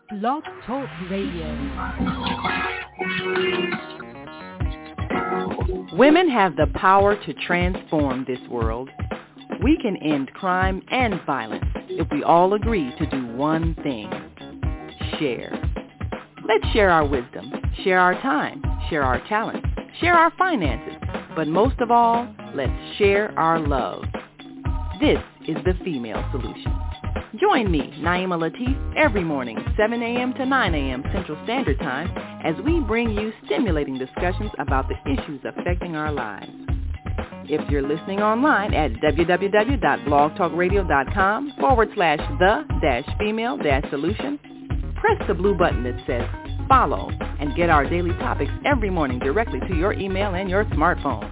Blog Talk Radio. Women have the power to transform this world. We can end crime and violence if we all agree to do one thing: share. Let's share our wisdom, share our time, share our talent, share our finances, but most of all, let's share our love. This is the Female Solution. Join me, Naima Latif, every morning, 7 a.m. to 9 a.m. Central Standard Time, as we bring you stimulating discussions about the issues affecting our lives. If you're listening online at www.blogtalkradio.com/the-female-solution, press the blue button that says follow and get our daily topics every morning directly to your email and your smartphone.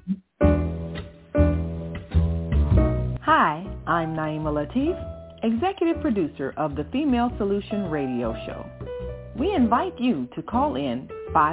Hi, I'm Naima Latif, Executive Producer of the Female Solution Radio Show. We invite you to call in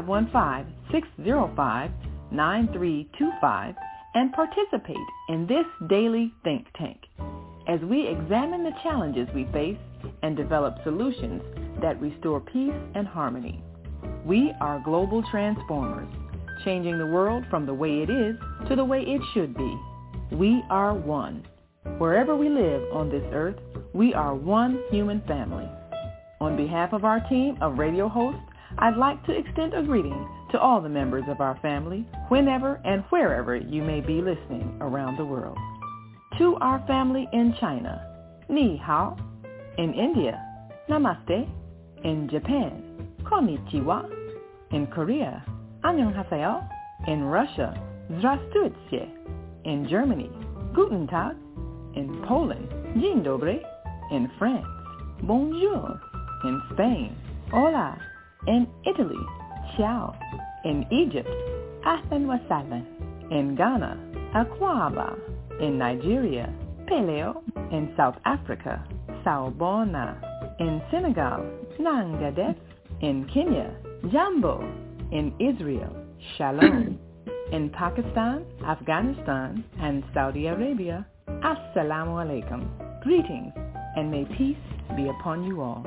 515-605-9325 and participate in this daily think tank as we examine the challenges we face and develop solutions that restore peace and harmony. We are global transformers, changing the world from the way it is to the way it should be. We are one. Wherever we live on this earth, we are one human family. On behalf of our team of radio hosts, I'd like to extend a greeting to all the members of our family, whenever and wherever you may be listening around the world. To our family in China, Ni Hao. In India, Namaste. In Japan, Konnichiwa. In Korea, Annyeonghaseyo. In Russia, Здравствуйте. In Germany, Guten Tag. In Poland, Dzień dobry. In France, Bonjour. In Spain, Hola. In Italy, Ciao. In Egypt, Ahlan wa sahlan. In Ghana, Akwaba. In Nigeria, Peleo. In South Africa, Sawubona. In Senegal, Nangadef. In Kenya, Jambo. In Israel, Shalom. In Pakistan, Afghanistan, and Saudi Arabia, Assalamu alaikum. Greetings, and may peace be upon you all.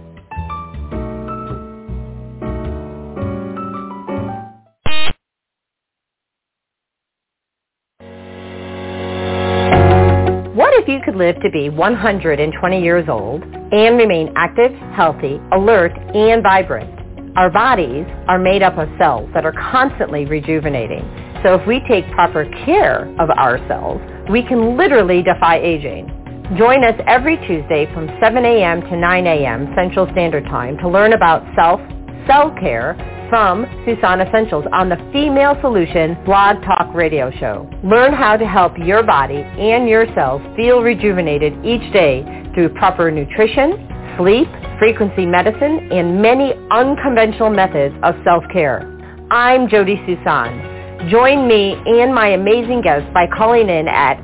What if you could live to be 120 years old and remain active, healthy, alert, and vibrant? Our bodies are made up of cells that are constantly rejuvenating. So if we take proper care of our cells, we can literally defy aging. Join us every Tuesday from 7 a.m. to 9 a.m. Central Standard Time to learn about cell care from Susan Essentials on the Female Solution Blog Talk Radio Show. Learn how to help your body and your cells feel rejuvenated each day through proper nutrition, sleep, frequency medicine, and many unconventional methods of self-care. I'm Jody Susan. Join me and my amazing guests by calling in at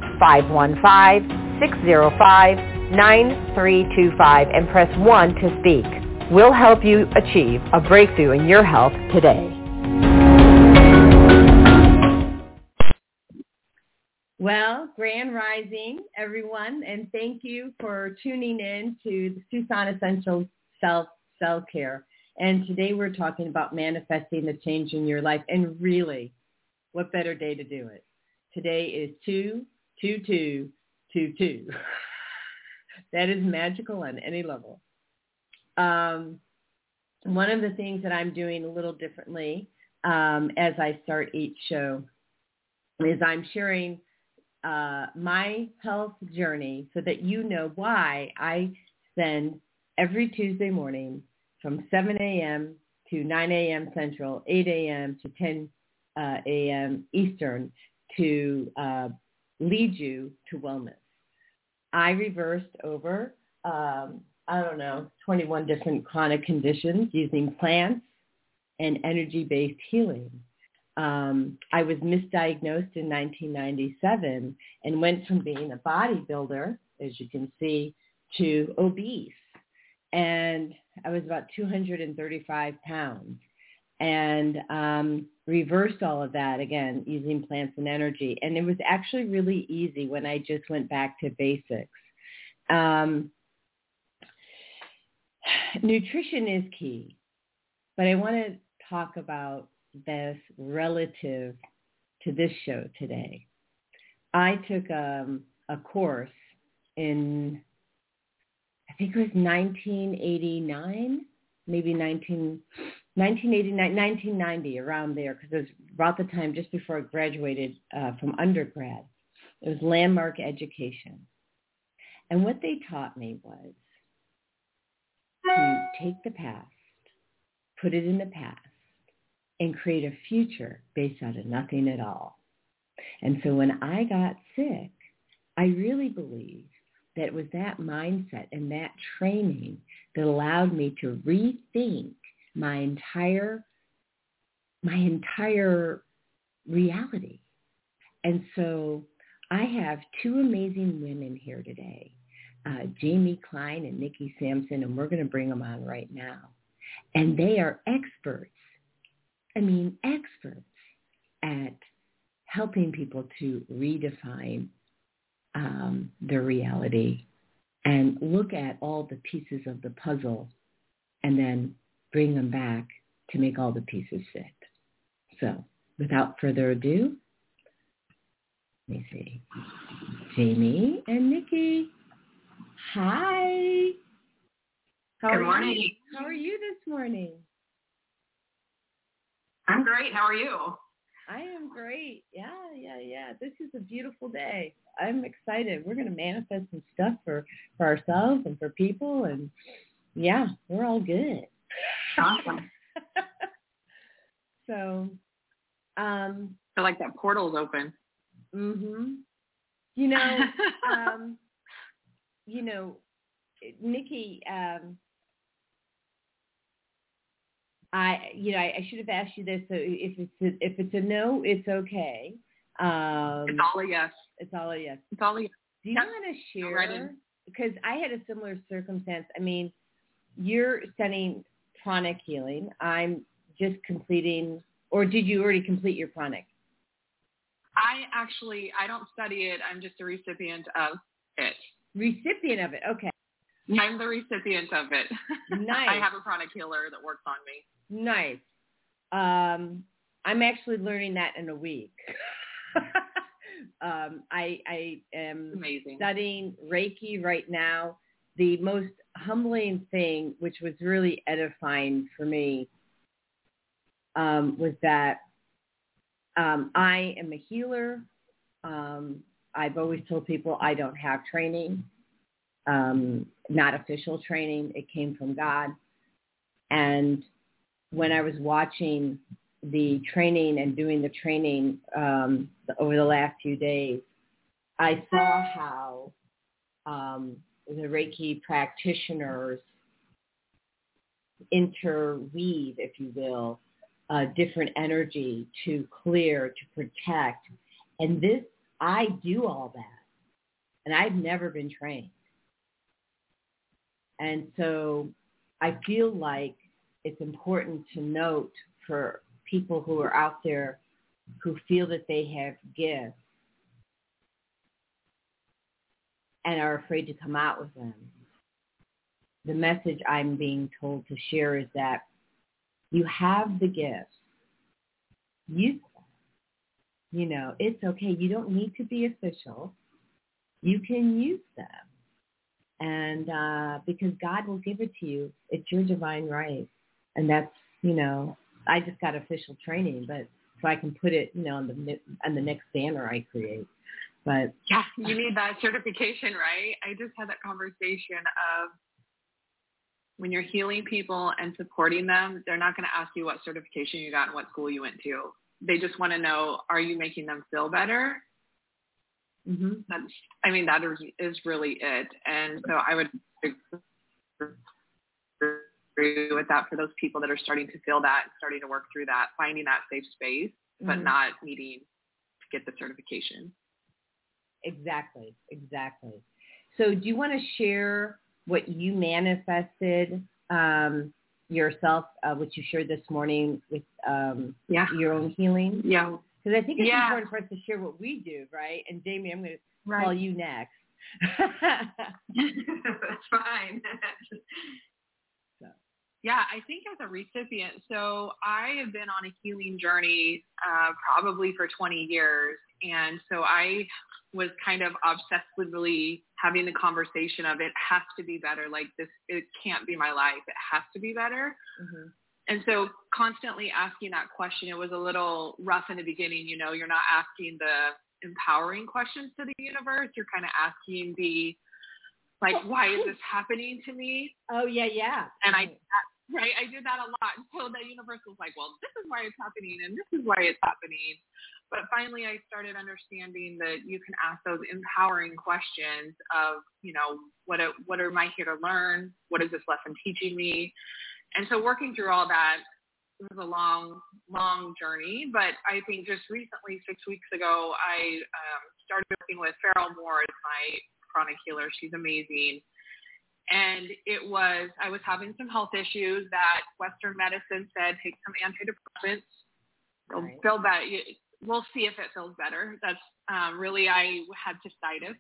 515-605-9325 and press 1 to speak. We'll help you achieve a breakthrough in your health today. Well, grand rising, everyone, and thank you for tuning in to the Susan Essentials Self-Care. And today we're talking about manifesting the change in your life. And really, what better day to do it? Today is 2/22/22. That is magical on any level. One of the things that I'm doing a little differently as I start each show is I'm sharing my health journey so that you know why I spend every Tuesday morning from 7 a.m. to 9 a.m. Central, 8 a.m. to 10 a.m. Eastern to lead you to wellness. I reversed over 21 different chronic conditions using plants and energy-based healing. I was misdiagnosed in 1997 and went from being a bodybuilder, as you can see, to obese. And I was about 235 pounds and reversed all of that, again, using plants and energy. And it was actually really easy when I just went back to basics. nutrition is key, but I want to talk about this relative to this show today. I took a course in, I think it was 1989, maybe 1989, 1990, around there, because it was about the time just before I graduated from undergrad. It was Landmark Education. And what they taught me was to take the past, put it in the past, and create a future based out of nothing at all. And so when I got sick, I really believe that it was that mindset and that training that allowed me to rethink my entire reality. And so I have two amazing women here today, Jamie Klein and Nikki Sampson, and we're going to bring them on right now. And they are experts at helping people to redefine their reality and look at all the pieces of the puzzle and then bring them back to make all the pieces fit. So without further ado, let me see. Jamie and Nikki, hi. Good morning. How are you this morning? I'm great. How are you? I am great. Yeah. This is a beautiful day. I'm excited. We're going to manifest some stuff for ourselves and for people. And yeah, we're all good. Awesome. So, I feel like that portal's open. Mm-hmm. Nikki, I should have asked you this. So if it's a no, it's okay. It's all a yes. It's all a yes. It's all a yes. Do you want to share? Because I had a similar circumstance. I mean, you're studying pranic healing. I'm just completing, or did you already complete your pranic? I don't study it. I'm just a recipient of it. Recipient of it. Okay. I'm the recipient of it. Nice. I have a pranic healer that works on me. Nice. I'm actually learning that in a week. I am amazing. Studying Reiki right now. The most humbling thing, which was really edifying for me, was that I am a healer. I've always told people I don't have training, not official training. It came from God. And when I was watching the training and doing the training over the last few days, I saw how the Reiki practitioners interweave, if you will, different energy to clear, to protect. And this, I do all that. And I've never been trained. And so I feel like it's important to note for people who are out there who feel that they have gifts and are afraid to come out with them. The message I'm being told to share is that you have the gifts. Use them. It's okay. You don't need to be official. You can use them. And because God will give it to you, it's your divine right. And that's, I just got official training, but so I can put it, on the next banner I create. But yeah, you need that certification, right? I just had that conversation of when you're healing people and supporting them, they're not going to ask you what certification you got and what school you went to. They just want to know, are you making them feel better? Mm-hmm. That is really it. And so I would agree with that for those people that are starting to feel that, starting to work through that, finding that safe space, but mm-hmm. not needing to get the certification. Exactly. So do you want to share what you manifested yourself, which you shared this morning with your own healing? Yeah. Because I think it's important for us to share what we do, right? And Jamie, I'm going to call you next. That's fine. So, Yeah, I think as a recipient, so I have been on a healing journey probably for 20 years. And so I was kind of obsessively having the conversation of it has to be better. Like this, it can't be my life. It has to be better. Mm-hmm. And so constantly asking that question, it was a little rough in the beginning. You know, you're not asking the empowering questions to the universe. You're kind of asking the, like, why is this happening to me? Oh, yeah. And I did that a lot until the universe was like, well, this is why it's happening and this is why it's happening. But finally, I started understanding that you can ask those empowering questions of, you know, what am I here to learn? What is this lesson teaching me? And so working through all that, it was a long, long journey. But I think just recently, 6 weeks ago, I started working with Farrell Moore as my chronic healer. She's amazing. And I was having some health issues that Western medicine said, take some antidepressants. Right. Feel better. We'll see if it feels better. That's really, I had cystitis.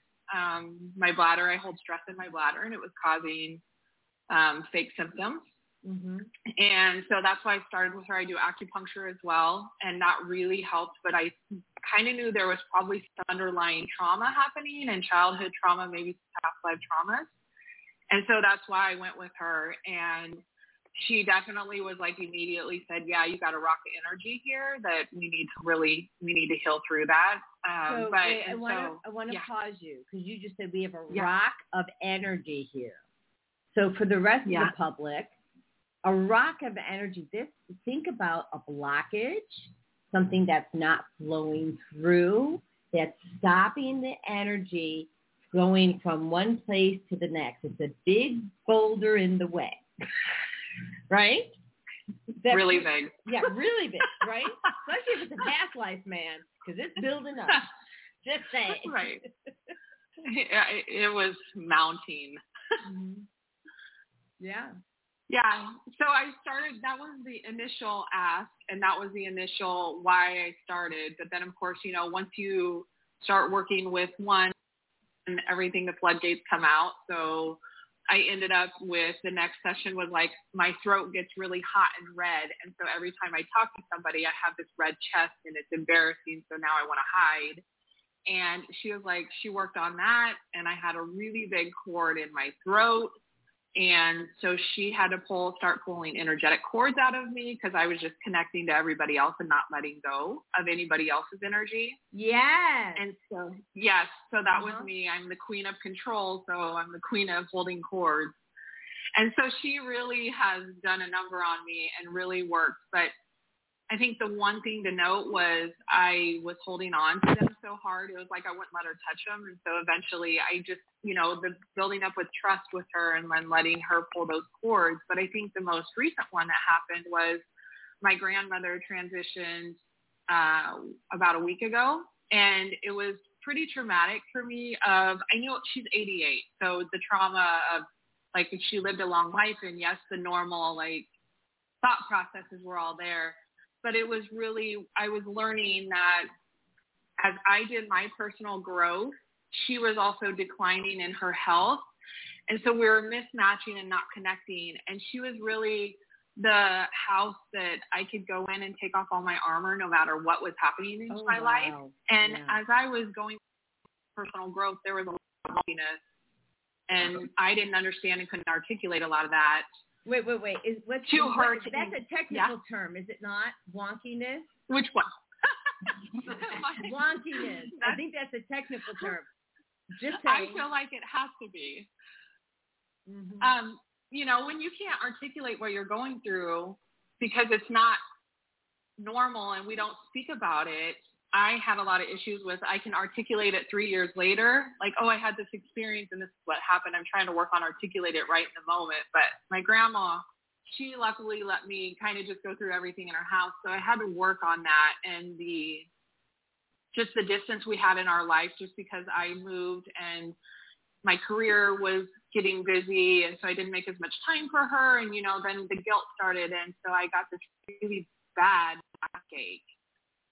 My bladder, I hold stress in my bladder, and it was causing fake symptoms. Mm-hmm. And so that's why I started with her. I do acupuncture as well, and that really helped. But I kind of knew there was probably some underlying trauma happening and childhood trauma, maybe past life traumas. And so that's why I went with her. And she definitely was like immediately said, yeah, you got to rock the energy here, that we need to heal through that. I want to pause you because you just said we have a rock of energy here. So for the rest of the public, a rock of energy, think about a blockage, something that's not flowing through, that's stopping the energy going from one place to the next. It's a big boulder in the way, right? That's really big. Yeah, really big, right? Especially if it's a past life, man, because it's building up. Just saying. Right. It was mounting. Mm-hmm. Yeah. Yeah. So I started, that was the initial ask, and that was the initial why I started. But then, of course, you know, once you start working with one, and everything, the floodgates come out. So I ended up with the next session was like my throat gets really hot and red. And so every time I talk to somebody, I have this red chest and it's embarrassing. So now I want to hide. And she was like, she worked on that. And I had a really big cord in my throat. And so she had to start pulling energetic cords out of me because I was just connecting to everybody else and not letting go of anybody else's energy. Yes. And so, yes, so that was me. I'm the queen of control, so I'm the queen of holding cords. And so she really has done a number on me and really worked. But I think the one thing to note was I was holding on to them so hard. It was like I wouldn't let her touch them. And so eventually I just, you know, the building up with trust with her and then letting her pull those cords. But I think the most recent one that happened was my grandmother transitioned about a week ago. And it was pretty traumatic for me. I knew she's 88. So the trauma of, like, she lived a long life. And yes, the normal, like, thought processes were all there. But it was really, I was learning that as I did my personal growth, she was also declining in her health. And so we were mismatching and not connecting. And she was really the house that I could go in and take off all my armor no matter what was happening in my life. And as I was going through personal growth, there was a lot of happiness. And I didn't understand and couldn't articulate a lot of that. Wait. That's a technical term, is it not? Wonkiness? Which one? Wonkiness. I think that's a technical term. Just saying. I feel like it has to be. Mm-hmm. You know, when you can't articulate what you're going through because it's not normal and we don't speak about it, I had a lot of issues with, I can articulate it 3 years later, like, oh, I had this experience and this is what happened. I'm trying to work on articulate it right in the moment. But my grandma, she luckily let me kind of just go through everything in her house. So I had to work on that and just the distance we had in our life, just because I moved and my career was getting busy. And so I didn't make as much time for her. And, you know, then the guilt started. And so I got this really bad backache.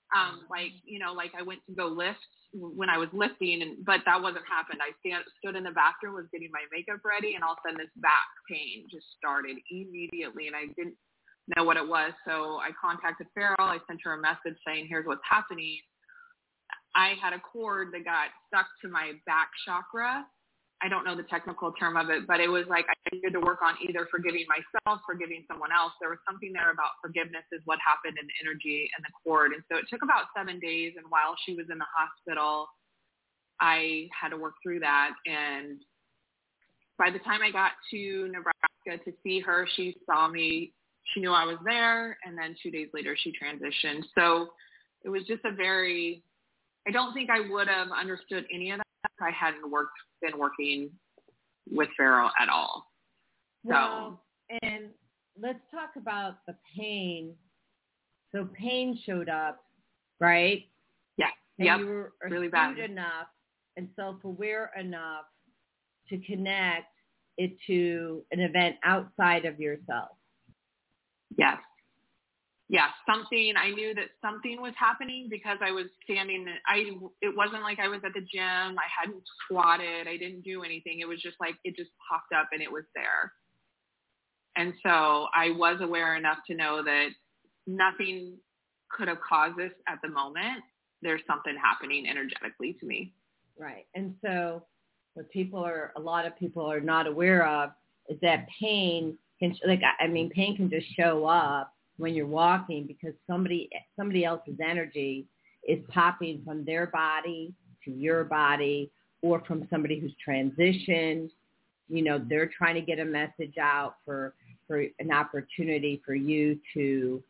Like, like I went to go lift when I was lifting, but that wasn't happened. I stood in the bathroom, was getting my makeup ready, and all of a sudden this back pain just started immediately, and I didn't know what it was. So I contacted Farrell. I sent her a message saying, here's what's happening. I had a cord that got stuck to my back chakra. I don't know the technical term of it, but it was like I needed to work on either forgiving myself, forgiving someone else. There was something there about forgiveness is what happened in the energy and the cord. And so it took about 7 days. And while she was in the hospital, I had to work through that. And by the time I got to Nebraska to see her, she saw me. She knew I was there. And then 2 days later, she transitioned. So it was just I don't think I would have understood any of that if I hadn't been working with Farrell at all. Well, and let's talk about the pain. So pain showed up, right? Yeah. And yep. you were really astute bad enough and self-aware enough to connect it to an event outside of yourself. Yes. Yeah, I knew that something was happening because I was standing. It wasn't like I was at the gym. I hadn't squatted. I didn't do anything. It was just like it just popped up and it was there. And so I was aware enough to know that nothing could have caused this at the moment. There's something happening energetically to me. Right. And so what a lot of people are not aware of is that pain can just show up when you're walking because somebody else's energy is popping from their body to your body or from somebody who's transitioned. They're trying to get a message out for an opportunity for you to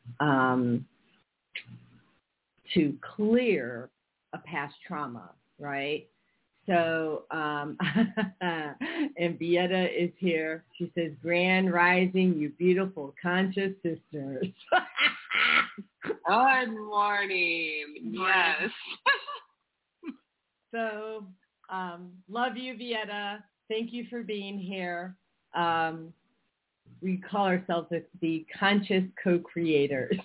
clear a past trauma, right? So, and Vieta is here. She says, Grand Rising, you beautiful conscious sisters. Good morning. Yes. So, love you, Vieta. Thank you for being here. We call ourselves the conscious co-creators.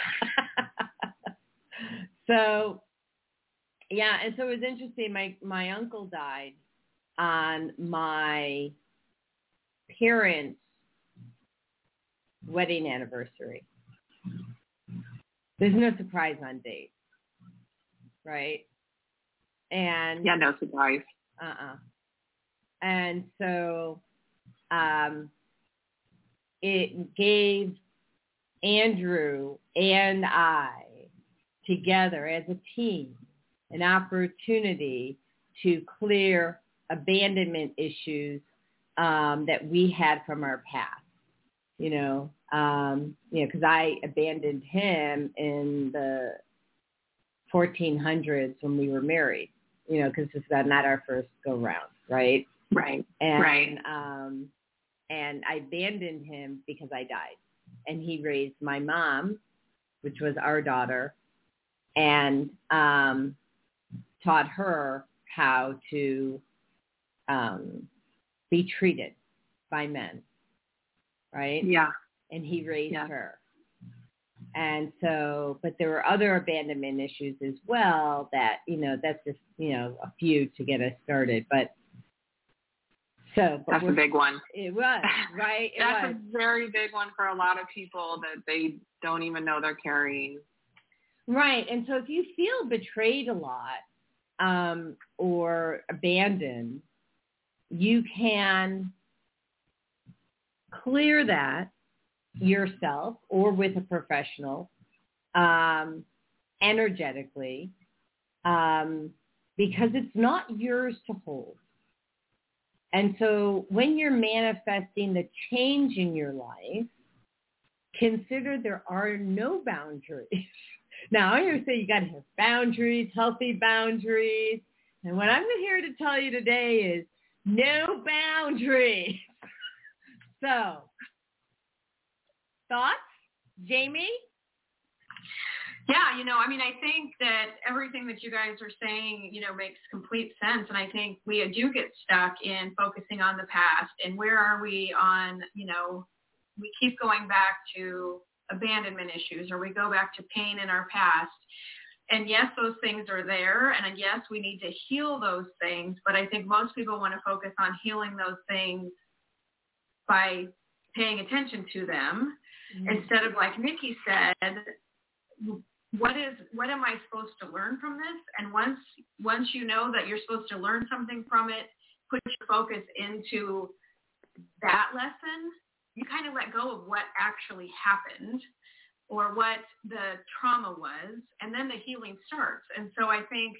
So, yeah, and so it was interesting. My uncle died on my parents' wedding anniversary. There's no surprise on dates, right? And yeah, no surprise. And so it gave Andrew and I together as a team an opportunity to clear abandonment issues that we had from our past. Because I abandoned him in the 1400s when we were married. Because this was not our first go round, right? Right. And, right. And I abandoned him because I died, and he raised my mom, which was our daughter, and taught her how to be treated by men, right? Yeah. And he raised her. And so, but there were other abandonment issues as well that, that's just, a few to get us started. But that's a big one. It was, right? That's a very big one for a lot of people that they don't even know they're carrying. Right. And so if you feel betrayed a lot or abandoned, you can clear that yourself or with a professional energetically because it's not yours to hold. And so when you're manifesting the change in your life, consider there are no boundaries. Now, I'm going to say you got to have boundaries, healthy boundaries. And what I'm here to tell you today is no boundaries. So, thoughts, Jamie? Yeah, I think that everything that you guys are saying, makes complete sense. And I think we do get stuck in focusing on the past and where are we on, we keep going back to abandonment issues, or we go back to pain in our past. And yes, those things are there. And yes, we need to heal those things. But I think most people want to focus on healing those things by paying attention to them instead of, like Nikki said, what am I supposed to learn from this? And once you know that you're supposed to learn something from it, put your focus into that lesson, you kind of let go of what actually happened or what the trauma was, and then the healing starts. And so I think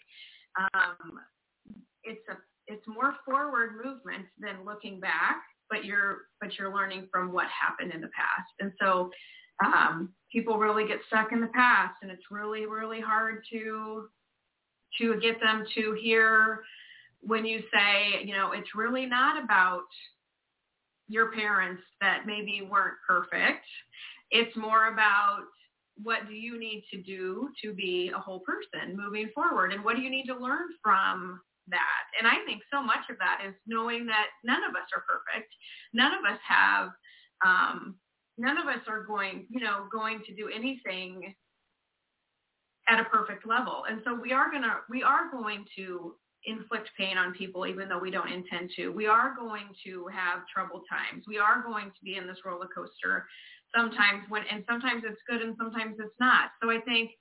it's more forward movement than looking back, but you're learning from what happened in the past. And so people really get stuck in the past, and it's really, really hard to get them to hear when you say, it's really not about your parents that maybe weren't perfect. It's more about what do you need to do to be a whole person moving forward, and what do you need to learn from that? And I think so much of that is knowing that none of us are perfect. None of us are going to do anything at a perfect level. And so we are going to inflict pain on people, even though we don't intend to. We are going to have troubled times. We are going to be in this roller coaster sometimes sometimes it's good and sometimes it's not. So I think,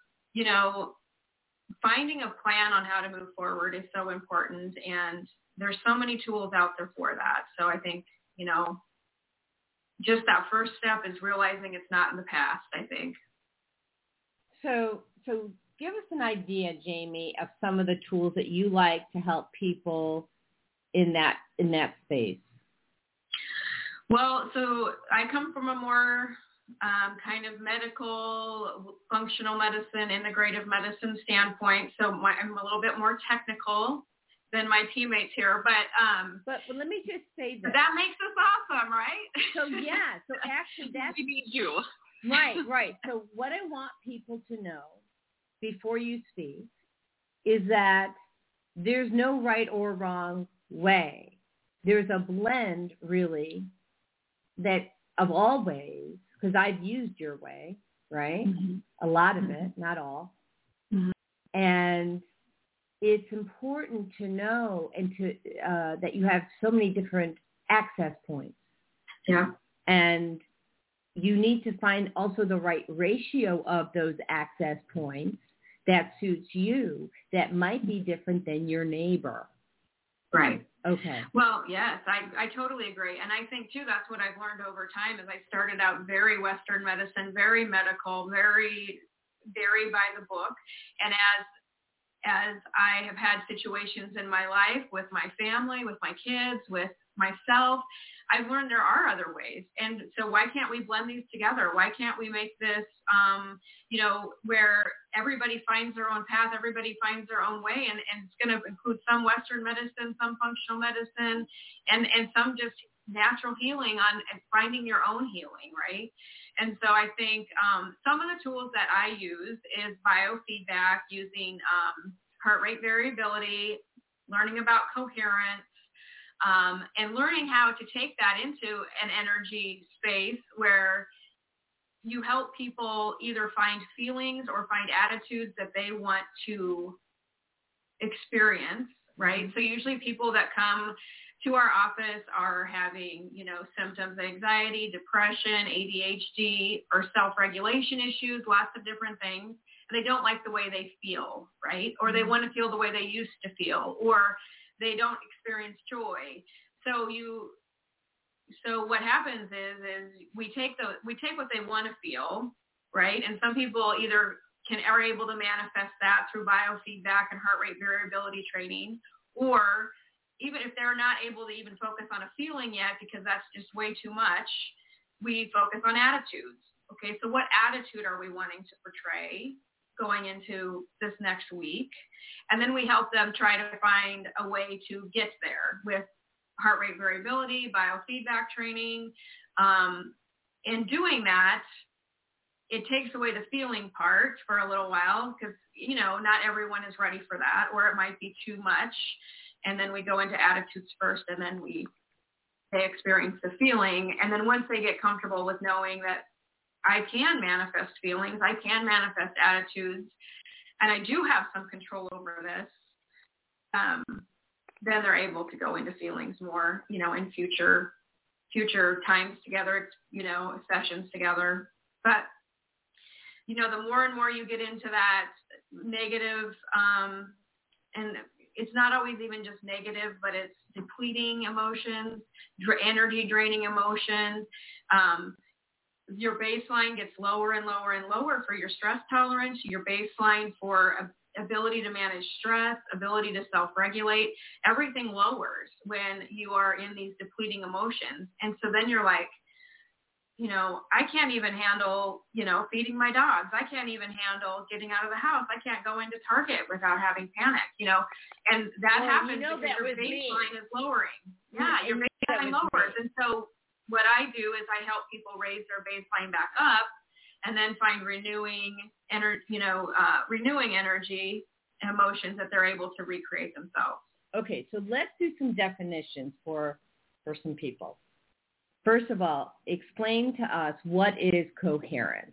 finding a plan on how to move forward is so important, and there's so many tools out there for that. So I think, just that first step is realizing it's not in the past, I think. So give us an idea, Jamie, of some of the tools that you like to help people in that space. Well, so I come from a more kind of medical, functional medicine, integrative medicine standpoint. So I'm a little bit more technical than my teammates here. But let me just say this. That makes us awesome, right? So actually that's... We need you. Right. So what I want people to know before you speak is that there's no right or wrong way. There's a blend, really, that of all ways, because I've used your way, right? Mm-hmm. A lot of it, not all. Mm-hmm. And it's important to know and to that you have so many different access points. Yeah. And you need to find also the right ratio of those access points that suits you, that might be different than your neighbor. Right. Okay. Well, yes, I totally agree. And I think, too, that's what I've learned over time is I started out very Western medicine, very medical, very by the book. And as I have had situations in my life with my family, with my kids, with myself, I've learned there are other ways. And so why can't we blend these together? Why can't we make this, where everybody finds their own path, everybody finds their own way, and it's going to include some Western medicine, some functional medicine, and some just natural healing and finding your own healing, right? And so I think some of the tools that I use is biofeedback, using heart rate variability, learning about coherence, and learning how to take that into an energy space where you help people either find feelings or find attitudes that they want to experience, right? So usually people that come to our office are having, symptoms of anxiety, depression, ADHD, or self-regulation issues, lots of different things. And they don't like the way they feel, right? Or they want to feel the way they used to feel, or they don't experience joy. So what happens is we take what they want to feel, right? And some people either are able to manifest that through biofeedback and heart rate variability training, or even if they're not able to even focus on a feeling yet because that's just way too much, we focus on attitudes. Okay, so what attitude are we wanting to portray going into this next week? And then we help them try to find a way to get there with heart rate variability, biofeedback training. In doing that, it takes away the feeling part for a little while because, not everyone is ready for that, or it might be too much. And then we go into attitudes first, and then they experience the feeling. And then once they get comfortable with knowing that I can manifest feelings. I can manifest attitudes. And I do have some control over this. Then they're able to go into feelings more, in future times together, sessions together. But, the more and more you get into that negative, and it's not always even just negative, but it's depleting emotions, energy draining emotions. Your baseline gets lower and lower and lower for your stress tolerance, your baseline for ability to manage stress, ability to self-regulate. Everything lowers when you are in these depleting emotions. And so then you're like, I can't even handle, feeding my dogs. I can't even handle getting out of the house. I can't go into Target without having panic, and that happens because your baseline is lowering. Yeah, your baseline lowers. And so what I do is I help people raise their baseline back up and then find renewing energy and emotions that they're able to recreate themselves. Okay, so let's do some definitions for some people. First of all, explain to us what is coherence.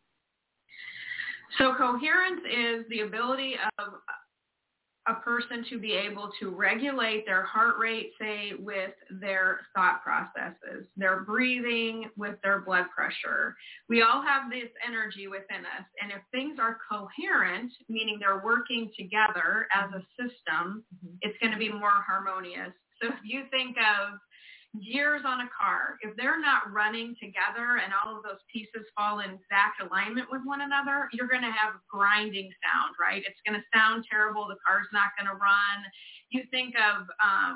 So coherence is the ability of a person to be able to regulate their heart rate, say, with their thought processes, their breathing, with their blood pressure. We all have this energy within us, and if things are coherent, meaning they're working together as a system, it's going to be more harmonious. So if you think of gears on a car, if they're not running together and all of those pieces fall in exact alignment with one another, you're going to have grinding sound, right? It's going to sound terrible. The car's not going to run. You think of,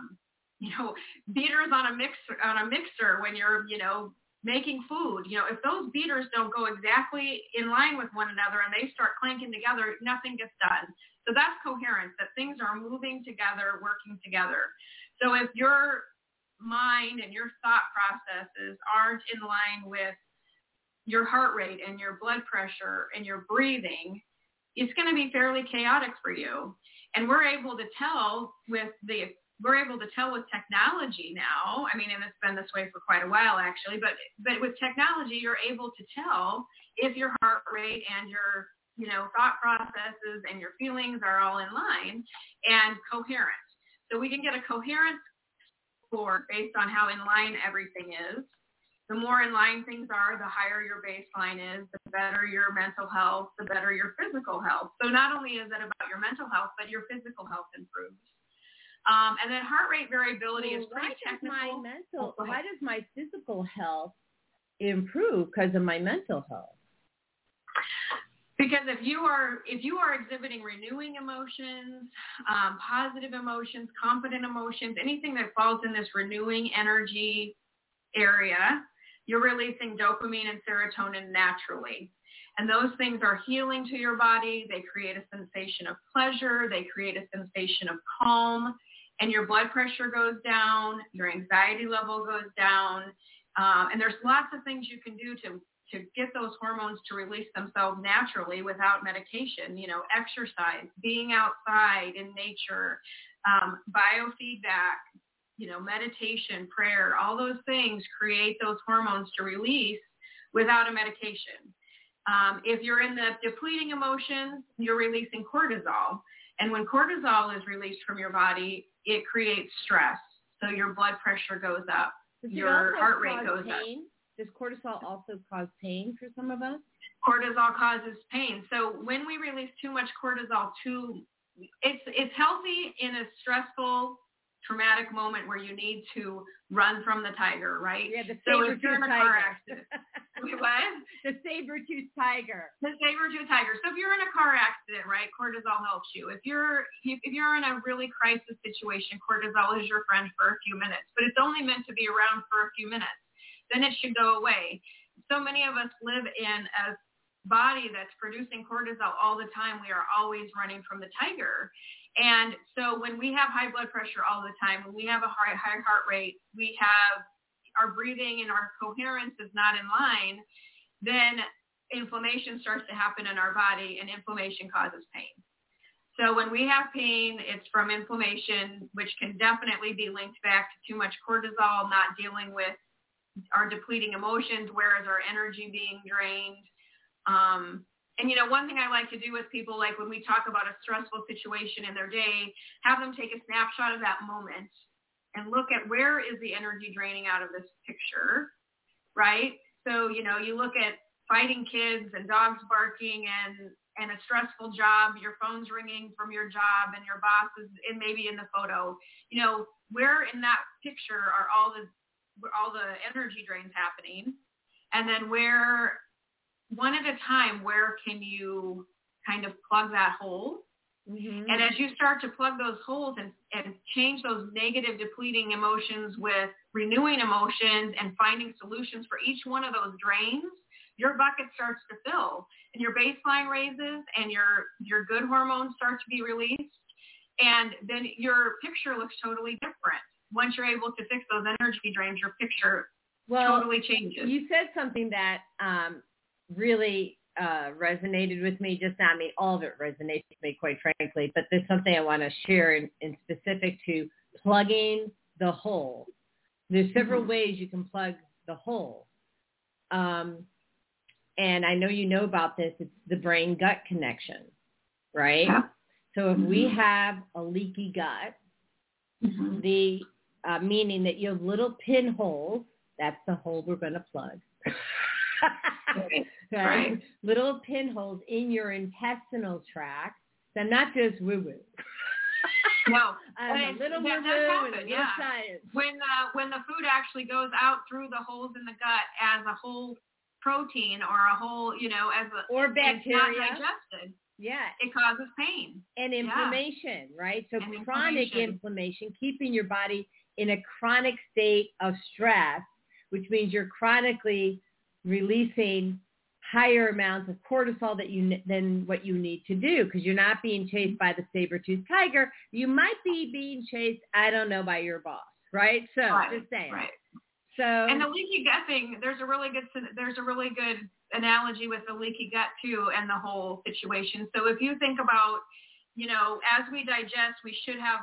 beaters on a mixer when you're, making food. If those beaters don't go exactly in line with one another and they start clanking together, nothing gets done. So that's coherence, that things are moving together, working together. So if your mind and your thought processes aren't in line with your heart rate and your blood pressure and your breathing, it's going to be fairly chaotic for you. And we're able to tell with technology now. I mean, and it's been this way for quite a while actually, but with technology, you're able to tell if your heart rate and your thought processes and your feelings are all in line and coherent. So we can get a coherence score based on how in line everything is. The more in line things are, the higher your baseline is, the better your mental health, the better your physical health. So not only is it about your mental health, but your physical health improves. And then heart rate variability is pretty technical. Why does my physical health improve because of my mental health? Because if you are exhibiting renewing emotions, positive emotions, confident emotions, anything that falls in this renewing energy area, you're releasing dopamine and serotonin naturally. And those things are healing to your body. They create a sensation of pleasure. They create a sensation of calm. And your blood pressure goes down. Your anxiety level goes down. And there's lots of things you can do to get those hormones to release themselves naturally without medication, exercise, being outside in nature, biofeedback, meditation, prayer, all those things create those hormones to release without a medication. If you're in the depleting emotions, you're releasing cortisol. And when cortisol is released from your body, it creates stress. So your blood pressure goes up, your heart rate goes up. Does cortisol also cause pain for some of us? Cortisol causes pain. So when we release too much cortisol, it's healthy in a stressful, traumatic moment where you need to run from the tiger, right? Yeah, the saber-tooth tiger. What? The saber-tooth tiger. The saber-tooth tiger. So if you're in a car accident, right, cortisol helps you. If you're in a really crisis situation, cortisol is your friend for a few minutes, but it's only meant to be around for a few minutes. Then it should go away. So many of us live in a body that's producing cortisol all the time. We are always running from the tiger. And so when we have high blood pressure all the time, when we have a high heart rate, we have our breathing and our coherence is not in line, then inflammation starts to happen in our body, and inflammation causes pain. So when we have pain, it's from inflammation, which can definitely be linked back to too much cortisol, not dealing with our depleting emotions? Where is our energy being drained? And, one thing I like to do with people, like when we talk about a stressful situation in their day, have them take a snapshot of that moment and look at where is the energy draining out of this picture, right? So, you look at fighting kids and dogs barking and a stressful job, your phone's ringing from your job and your boss is maybe in the photo. Where in that picture are all the energy drains happening? And then where, one at a time, where can you kind of plug that hole? Mm-hmm. And as you start to plug those holes and change those negative depleting emotions with renewing emotions and finding solutions for each one of those drains, your bucket starts to fill and your baseline raises and your good hormones start to be released. And then your picture looks totally different. Once you're able to fix those energy drains, your picture totally changes. You said something that really resonated with me just now. I mean, all of it resonates with me, quite frankly, but there's something I want to share in specific to plugging the hole. There's several ways you can plug the hole. And I know you know about this. It's the brain-gut connection, right? Yeah. So if we have a leaky gut, the meaning that you have little pinholes, that's the hole we're going to plug. Right? Little pinholes in your intestinal tract. So not just woo-woo. No, a little woo-woo and a little science. When the food actually goes out through the holes in the gut as a whole protein or a whole, or bacteria, it's not digested. Yeah, it causes pain and inflammation, right? So chronic inflammation, keeping your body in a chronic state of stress, which means you're chronically releasing higher amounts of cortisol than what you need to do, because you're not being chased by the saber-toothed tiger. You might be being chased, I don't know, by your boss, right? So just saying. Right. So, and the leaky gut thing, there's a really good analogy with the leaky gut too, and the whole situation. So if you think about, as we digest, we should have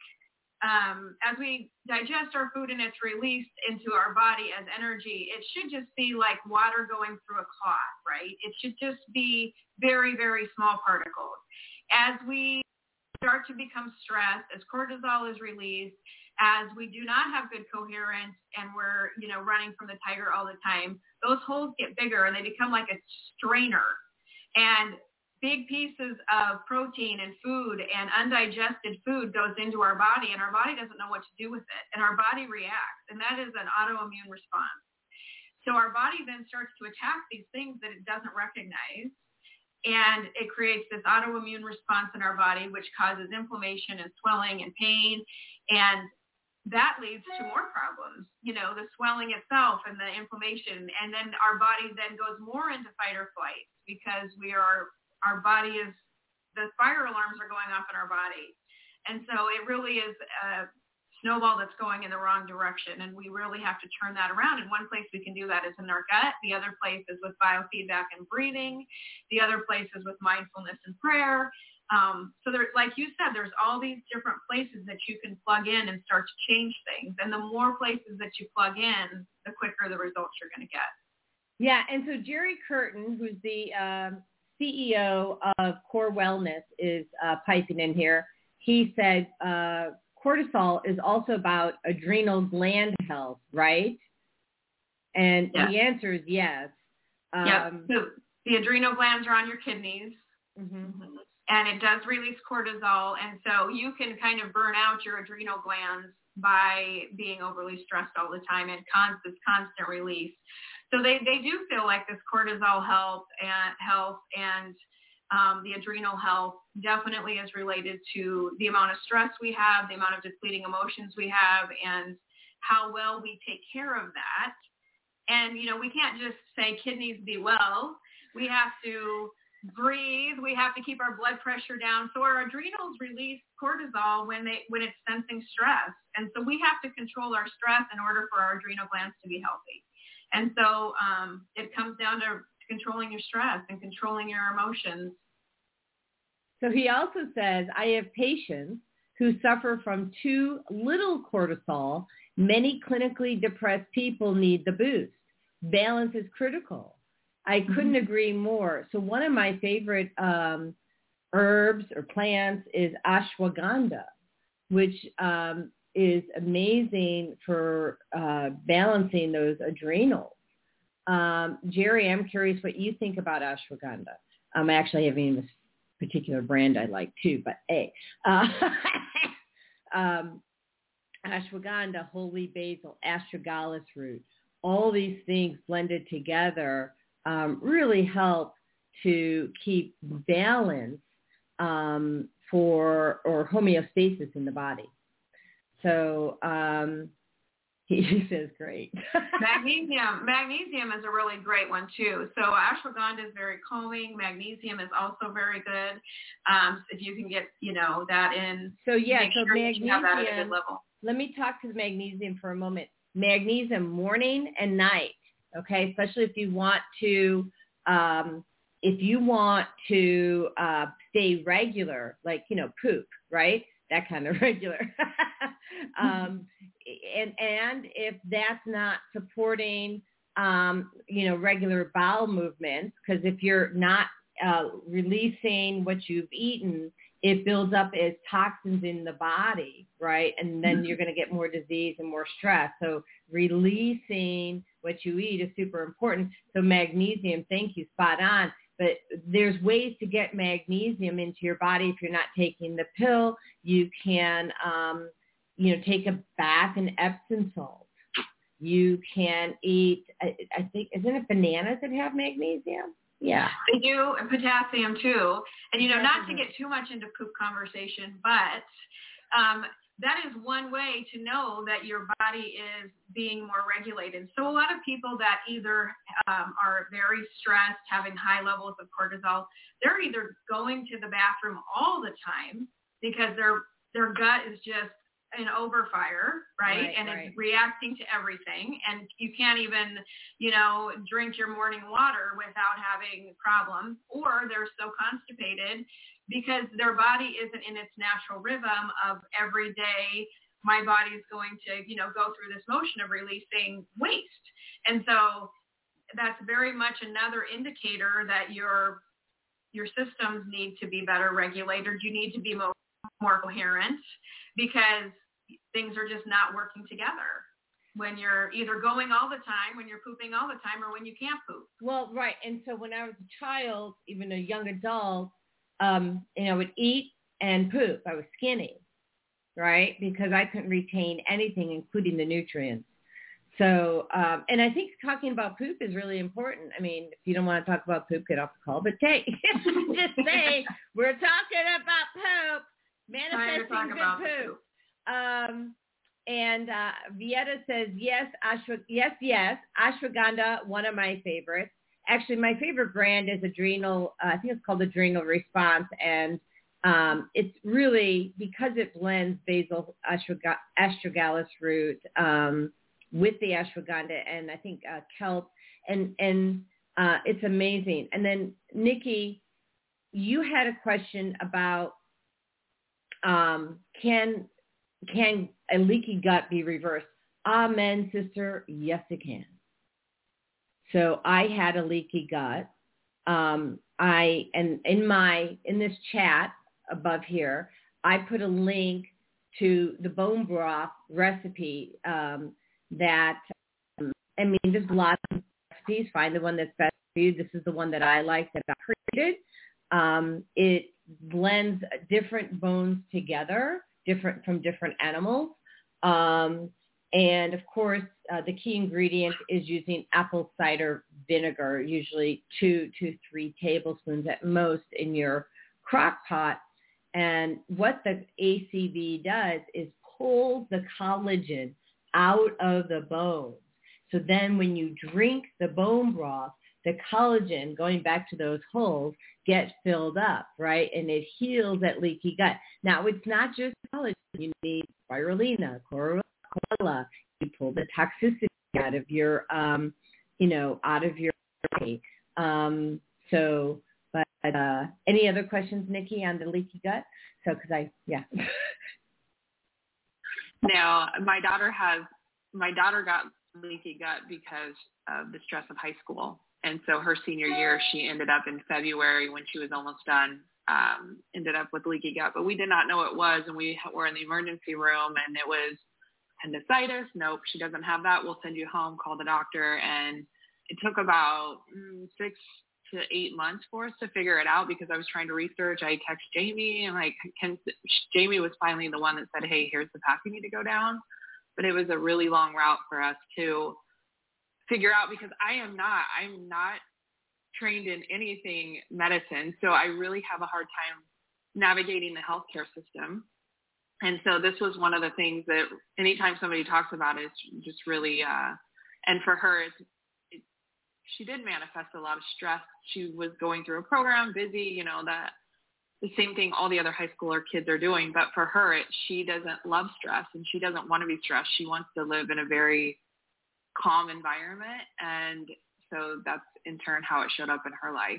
as we digest our food and it's released into our body as energy, it should just be like water going through a cloth, right? It should just be very, very small particles. As we start to become stressed, as cortisol is released, as we do not have good coherence and we're, running from the tiger all the time, those holes get bigger and they become like a strainer. And big pieces of protein and food and undigested food goes into our body, and our body doesn't know what to do with it, and our body reacts, and that is an autoimmune response. So our body then starts to attack these things that it doesn't recognize, and it creates this autoimmune response in our body, which causes inflammation and swelling and pain, and that leads to more problems, the swelling itself and the inflammation, and then our body then goes more into fight or flight because our body is, the fire alarms are going off in our body. And so it really is a snowball that's going in the wrong direction. And we really have to turn that around. And one place we can do that is in our gut. The other place is with biofeedback and breathing. The other place is with mindfulness and prayer. So there, like you said, there's all these different places that you can plug in and start to change things. And the more places that you plug in, the quicker the results you're going to get. Yeah. And so Jerry Curtin, who's the CEO of Core Wellness, is piping in here. He said cortisol is also about adrenal gland health, right? And the answer is yes. So the adrenal glands are on your kidneys, and it does release cortisol. And so you can kind of burn out your adrenal glands by being overly stressed all the time and constant release. So they do feel like this cortisol health and the adrenal health definitely is related to the amount of stress we have, the amount of depleting emotions we have, and how well we take care of that. And, we can't just say kidneys be well. We have to breathe. We have to keep our blood pressure down. So our adrenals release cortisol when it's sensing stress. And so we have to control our stress in order for our adrenal glands to be healthy. And so it comes down to controlling your stress and controlling your emotions. So he also says, I have patients who suffer from too little cortisol, many clinically depressed people need the boost. Balance is critical. I couldn't agree more. So one of my favorite herbs or plants is ashwagandha, which is amazing for balancing those adrenals. Jerry, I'm curious what you think about ashwagandha. I'm actually having this particular brand I like too, but ashwagandha, holy basil, astragalus root, all these things blended together really help to keep balance or homeostasis in the body. So he says great. Magnesium is a really great one too. So ashwagandha is very calming. Magnesium is also very good. If you can get, that in. So yeah, so sure magnesium, you have that at a good level. Let me talk to the magnesium for a moment. Magnesium morning and night, okay? Especially if you want to stay regular, like, poop, right? That kind of regular. And if that's not supporting, regular bowel movements, because if you're not releasing what you've eaten, it builds up as toxins in the body, right? And then you're going to get more disease and more stress. So releasing what you eat is super important. So magnesium, thank you, spot on. But there's ways to get magnesium into your body if you're not taking the pill. You can, take a bath in Epsom salt. You can eat, I think, isn't it bananas that have magnesium? Yeah. They do, and potassium too. And, not to get too much into poop conversation, but that is one way to know that your body is being more regulated. So a lot of people that either are very stressed, having high levels of cortisol, they're either going to the bathroom all the time because their gut is just an overfire, right? And it's reacting to everything. And you can't even, drink your morning water without having problems, or they're so constipated because their body isn't in its natural rhythm of every day my body's going to, go through this motion of releasing waste. And so that's very much another indicator that your systems need to be better regulated. You need to be more coherent because things are just not working together when you're either going all the time, when you're pooping all the time, or when you can't poop. Well, right. And so when I was a child, even a young adult, I would eat and poop. I was skinny, right? Because I couldn't retain anything, including the nutrients. So, and I think talking about poop is really important. I mean, if you don't want to talk about poop, get off the call. But just say, we're talking about poop, manifesting good poop. And Vieta says, yes, ashwagandha, one of my favorites. Actually, my favorite brand is Adrenal. I think it's called Adrenal Response. And it's really, because it blends basil, astragalus root with the ashwagandha and I think kelp. And it's amazing. And then, Nikki, you had a question about can a leaky gut be reversed? Amen, sister. Yes, it can. So I had a leaky gut. In this chat above here, I put a link to the bone broth recipe there's lots of recipes. Find the one that's best for you. This is the one that I like that I created. It blends different bones together, different from different animals. And of course, the key ingredient is using apple cider vinegar, usually 2 to 3 tablespoons at most in your crock pot. And what the ACV does is pulls the collagen out of the bones. So then when you drink the bone broth, the collagen, going back to those holes, gets filled up, right? And it heals that leaky gut. Now, it's not just collagen. You need spirulina, chlorella. You pull the toxicity out of your, body. But any other questions, Nikki, on the leaky gut? So, Now, my daughter got leaky gut because of the stress of high school. And so her senior year, she ended up in February when she was almost done, ended up with leaky gut. But we did not know it was, and we were in the emergency room, and it was appendicitis. Nope, she doesn't have that. We'll send you home, call the doctor. And it took about 6 to 8 months for us to figure it out because I was trying to research. I text Jamie, and Jamie was finally the one that said, hey, here's the path you need to go down. But it was a really long route for us to figure out because I'm not trained in anything medicine. So I really have a hard time navigating the healthcare system. And so this was one of the things that anytime somebody talks about it, it's just really, and for her, she did manifest a lot of stress. She was going through a program, busy, that the same thing all the other high schooler kids are doing. But for her, she doesn't love stress and she doesn't want to be stressed. She wants to live in a very calm environment. And so that's in turn how it showed up in her life.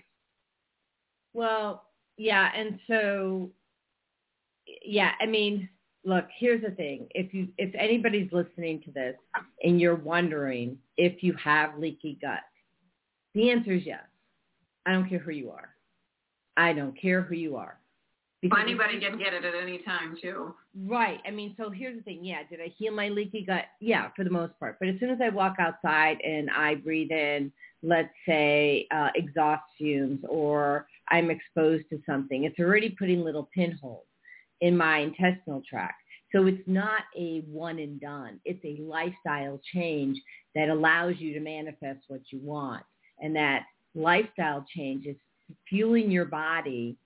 Well, yeah. And so, yeah, I mean, look, here's the thing. If anybody's listening to this and you're wondering if you have leaky gut, the answer is yes. I don't care who you are. I don't care who you are. Well, anybody can get it at any time, too. Right. I mean, so here's the thing. Yeah, did I heal my leaky gut? Yeah, for the most part. But as soon as I walk outside and I breathe in, let's say, exhaust fumes, or I'm exposed to something, it's already putting little pinholes in my intestinal tract. So it's not a one and done. It's a lifestyle change that allows you to manifest what you want. And that lifestyle change is fueling your body.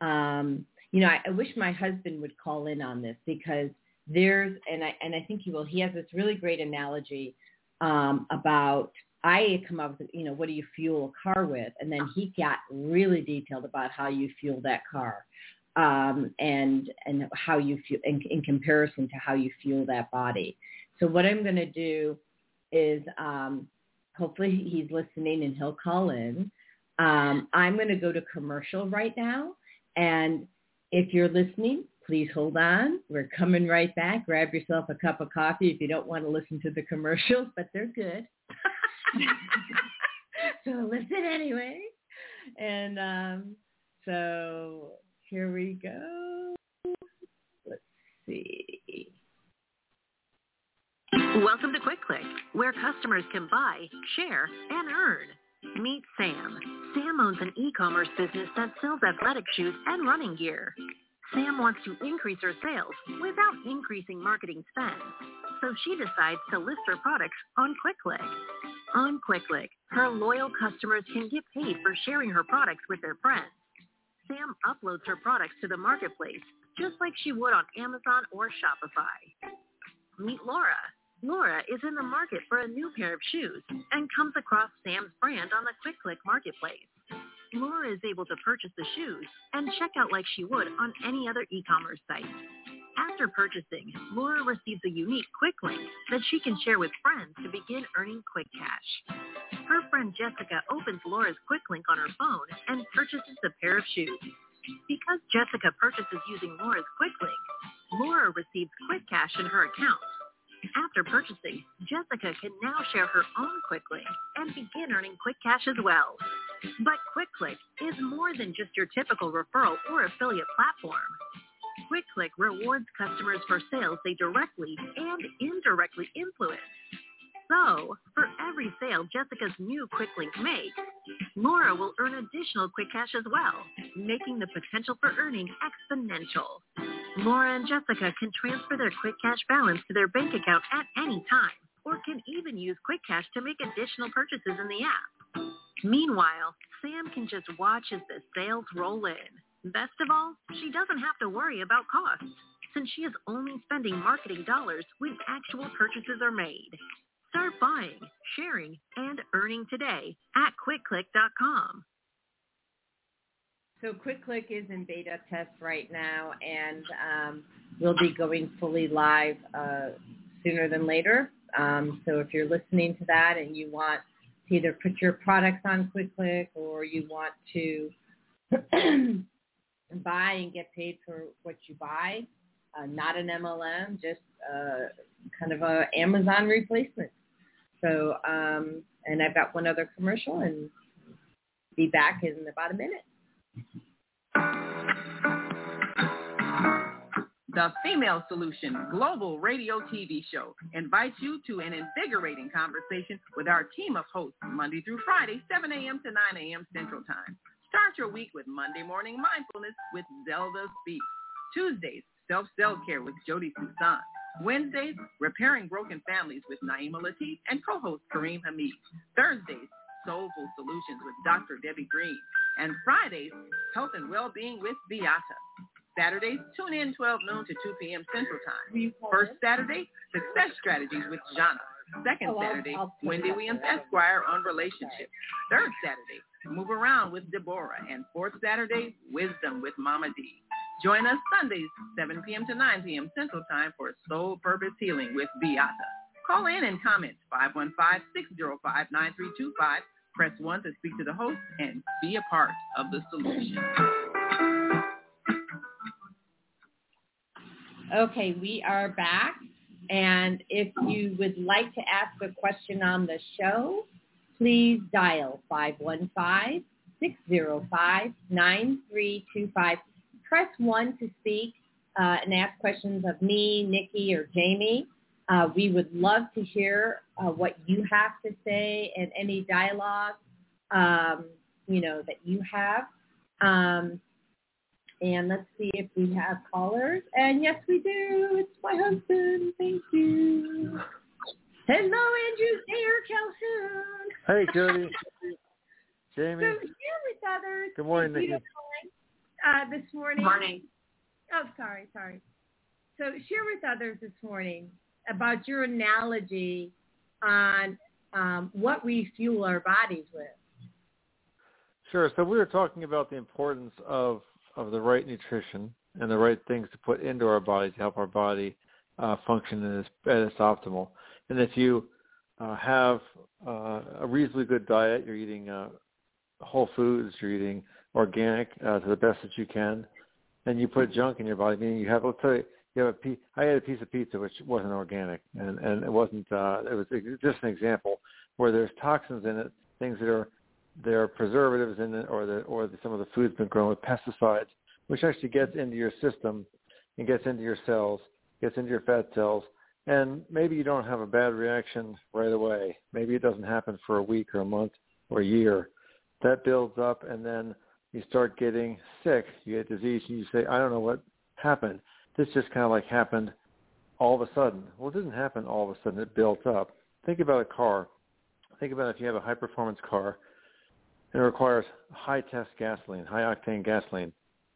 I wish my husband would call in on this because and I think he will, he has this really great analogy about, I come up with, what do you fuel a car with? And then he got really detailed about how you fuel that car and how you feel in comparison to how you fuel that body. So what I'm going to do is hopefully he's listening and he'll call in. I'm going to go to commercial right now. And if you're listening, please hold on. We're coming right back. Grab yourself a cup of coffee if you don't want to listen to the commercials, but they're good. So listen anyway. And so here we go. Let's see. Welcome to Quick Click, where customers can buy, share, and earn. Meet Sam. Sam owns an e-commerce business that sells athletic shoes and running gear. Sam wants to increase her sales without increasing marketing spend, so she decides to list her products on Quick Click. On Quick Click, her loyal customers can get paid for sharing her products with their friends. Sam uploads her products to the marketplace, just like she would on Amazon or Shopify. Meet Laura. Laura is in the market for a new pair of shoes and comes across Sam's brand on the Quick Click marketplace. Laura is able to purchase the shoes and check out like she would on any other e-commerce site. After purchasing, Laura receives a unique Quick Link that she can share with friends to begin earning quick cash. Her friend Jessica opens Laura's Quick Link on her phone and purchases the pair of shoes. Because Jessica purchases using Laura's Quick Link, Laura receives quick cash in her account. After purchasing, Jessica can now share her own Quick Link and begin earning quick cash as well. But Quick Click is more than just your typical referral or affiliate platform. Quick Click rewards customers for sales they directly and indirectly influence. So, for every sale Jessica's new Quick Link makes, Laura will earn additional quick cash as well, making the potential for earning exponential. Laura and Jessica can transfer their quick cash balance to their bank account at any time, or can even use quick cash to make additional purchases in the app. Meanwhile, Sam can just watch as the sales roll in. Best of all, she doesn't have to worry about costs, since she is only spending marketing dollars when actual purchases are made. Start buying, sharing, and earning today at QuickClick.com. So Quick Click is in beta test right now, and we'll be going fully live sooner than later. So if you're listening to that and you want to either put your products on Quick Click or you want to buy and get paid for what you buy, not an MLM, just kind of a Amazon replacement. So, and I've got one other commercial and be back in about a minute. The Female Solution Global Radio TV Show invites you to an invigorating conversation with our team of hosts Monday through Friday, 7 a.m. to 9 a.m. Central Time. Start your week with Monday Morning Mindfulness with Zelda Speaks. Tuesdays, Self-Care with Jody Susan. Wednesdays, Repairing Broken Families with Naima Latif and co-host Kareem Hamid. Thursdays, Soulful Solutions with Dr. Debbie Green. And Fridays, Health and Wellbeing with Beata. Saturdays, tune in 12 noon to 2 p.m. Central Time. First Saturday, Success Strategies with Jana. Second Saturday, Wendy Williams Esquire on relationships. Third Saturday, Move Around with Deborah. And fourth Saturday, Wisdom with Mama D. Join us Sundays, 7 p.m. to 9 p.m. Central Time for Soul Purpose Healing with Beata. Call in and comment 515-605-9325. Press 1 to speak to the host and be a part of the solution. Okay, we are back. And if you would like to ask a question on the show, please dial 515-605-9325. Press 1 to speak and ask questions of me, Nikki, or Jamie. We would love to hear what you have to say and any dialogue, that you have. And let's see if we have callers. And yes, we do. It's my husband. Thank you. Hello, Andrew Sayer Calhoun. Hey, Jody. Jamie. So here with others. Good morning, Nikki. This morning. Morning. Oh, sorry. So share with others this morning about your analogy on what we fuel our bodies with. Sure. So we were talking about the importance of the right nutrition and the right things to put into our body to help our body function at its optimal. And if you have a reasonably good diet, you're eating whole foods, you're eating organic to the best that you can, and you put junk in your body, meaning you have, let's say, I had a piece of pizza which wasn't organic, and it wasn't, it was just an example where there's toxins in it, things that there are preservatives in it, or some of the food's been grown with pesticides, which actually gets into your system and gets into your cells, gets into your fat cells, and maybe you don't have a bad reaction right away. Maybe it doesn't happen for a week or a month or a year. That builds up, and then you start getting sick. You get disease, and you say, I don't know what happened. This just kind of like happened all of a sudden. Well, it didn't happen all of a sudden. It built up. Think about a car. Think about if you have a high-performance car, and it requires high-test gasoline, high-octane gasoline.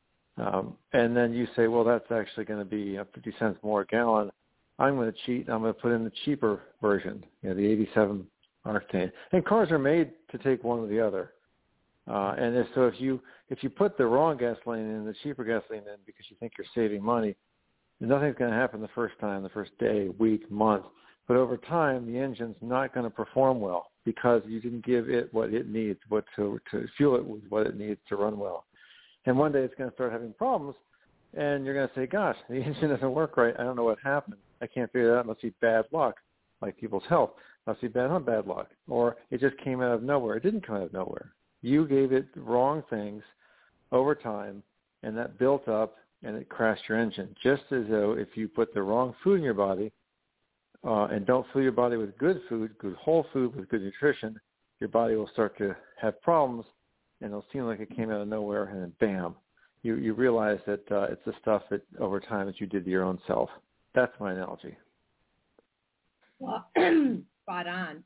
And then you say, well, that's actually going to be 50 cents more a gallon. I'm going to cheat. I'm going to put in the cheaper version, the 87 octane. And cars are made to take one or the other. So if you put the wrong gasoline in, the cheaper gasoline in, because you think you're saving money, nothing's going to happen the first time, the first day, week, month. But over time, the engine's not going to perform well because you didn't give it what it needs, to fuel it with what it needs to run well. And one day it's going to start having problems, and you're going to say, gosh, the engine doesn't work right. I don't know what happened. I can't figure it out. It must be bad luck, like people's health. It must be bad luck. Or it just came out of nowhere. It didn't come out of nowhere. You gave it the wrong things over time, and that built up, and it crashed your engine. Just as though if you put the wrong food in your body and don't fill your body with good food, good whole food with good nutrition, your body will start to have problems, and it'll seem like it came out of nowhere, and then bam, you realize that it's the stuff that over time that you did to your own self. That's my analogy. Well, spot on.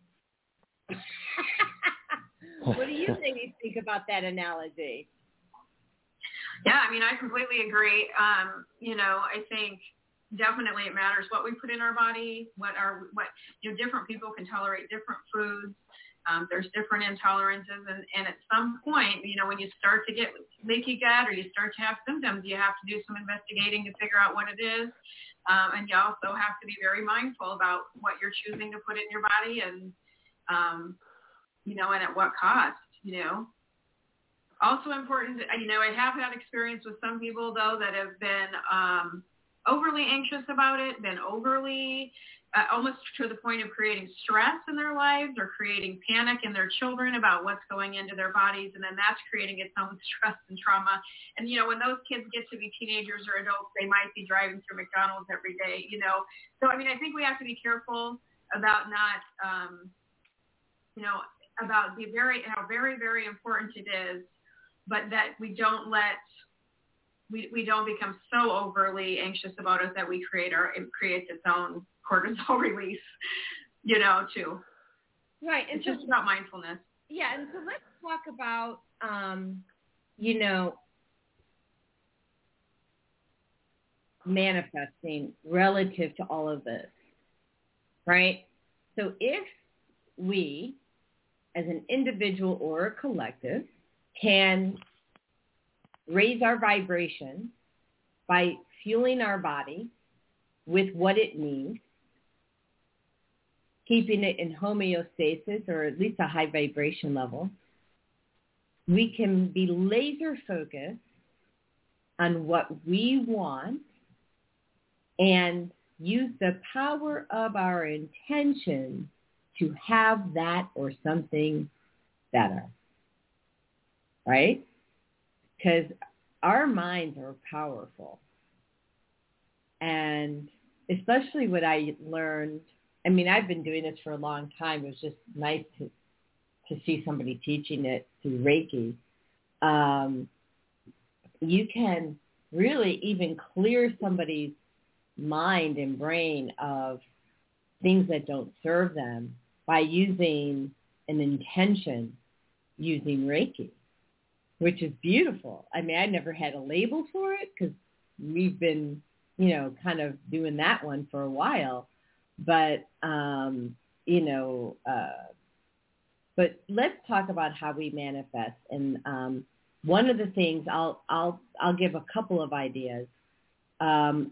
What do you think about that analogy? Yeah, I completely agree. I think definitely it matters what we put in our body, different people can tolerate different foods. There's different intolerances, and at some point, when you start to get leaky gut or you start to have symptoms, you have to do some investigating to figure out what it is. And you also have to be very mindful about what you're choosing to put in your body and at what cost, Also important, I have had experience with some people, though, that have been overly anxious about it, then overly almost to the point of creating stress in their lives or creating panic in their children about what's going into their bodies, and then that's creating its own stress and trauma. And, when those kids get to be teenagers or adults, they might be driving through McDonald's every day, So, I think we have to be careful about not, about how very, very important it is, but that we don't we don't become so overly anxious about it that it creates its own cortisol release, too. Right. And it's just about mindfulness. Yeah. And so let's talk about, manifesting relative to all of this, right? So if we, as an individual or a collective, can raise our vibration by fueling our body with what it needs, keeping it in homeostasis or at least a high vibration level, we can be laser focused on what we want and use the power of our intention to have that or something better, right? Because our minds are powerful. And especially what I learned, I've been doing this for a long time. It was just nice to see somebody teaching it through Reiki. You can really even clear somebody's mind and brain of things that don't serve them by using an intention using Reiki, which is beautiful. I never had a label for it because we've been, kind of doing that one for a while. But, but let's talk about how we manifest. And one of the things I'll give a couple of ideas. Andrew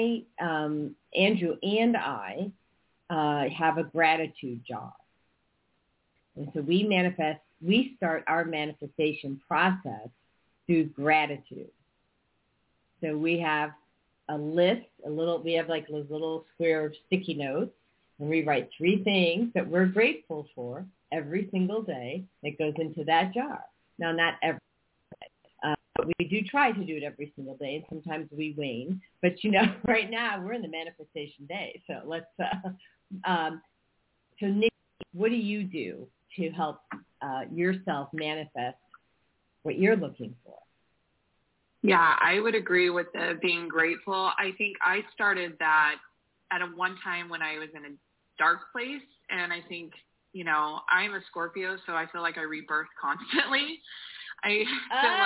and I have a gratitude jar. And so we start our manifestation process through gratitude. So we have a list, we have like those little square sticky notes, and we write 3 things that we're grateful for every single day that goes into that jar. Now, not every day. We do try to do it every single day, and sometimes we wane. But, right now we're in the manifestation day. So let's, so Nikki, what do you do to help yourself manifest what you're looking for? Yeah, I would agree with the being grateful. I think I started that at one time when I was in a dark place, and I think, I'm a Scorpio, so I feel like I rebirth constantly. I feel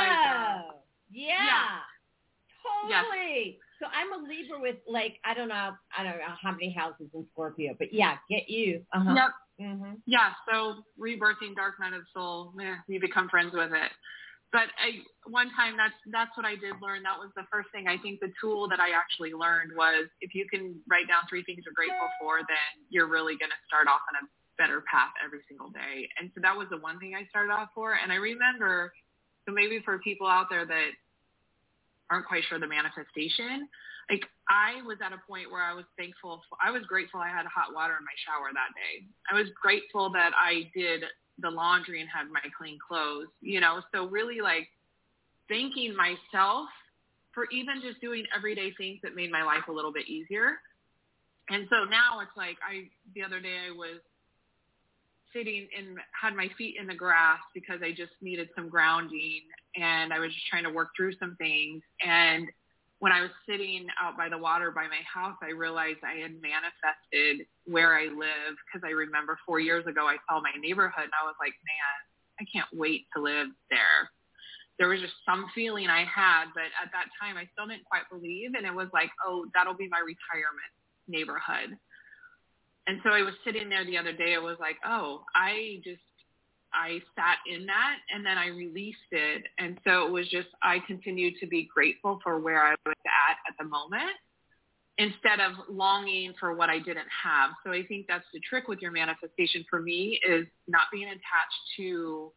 totally. Yes. So I'm a Libra with I don't know how many houses in Scorpio, but yeah, get you. Uh-huh. Yep. Mm-hmm. Yeah. So rebirthing dark night of the soul, you become friends with it. But one time that's what I did learn. That was the first thing. I think the tool that I actually learned was if you can write down 3 things you're grateful for, then you're really going to start off on a better path every single day. And so that was the one thing I started off for. And I remember, so maybe for people out there that aren't quite sure the manifestation, I was at a point where I was grateful I had hot water in my shower that day. I was grateful that I did the laundry and had my clean clothes, so really thanking myself for even just doing everyday things that made my life a little bit easier. And so now it's the other day I was sitting and had my feet in the grass because I just needed some grounding, and I was just trying to work through some things. And when I was sitting out by the water by my house, I realized I had manifested where I live, because I remember 4 years ago I saw my neighborhood and I was like, man, I can't wait to live there. There was just some feeling I had, but at that time I still didn't quite believe, and it was like, oh, that'll be my retirement neighborhood. And so I was sitting there the other day, I was like, oh, I sat in that, and then I released it. And so it was just, I continued to be grateful for where I was at the moment, instead of longing for what I didn't have. So I think that's the trick with your manifestation for me, is not being attached to,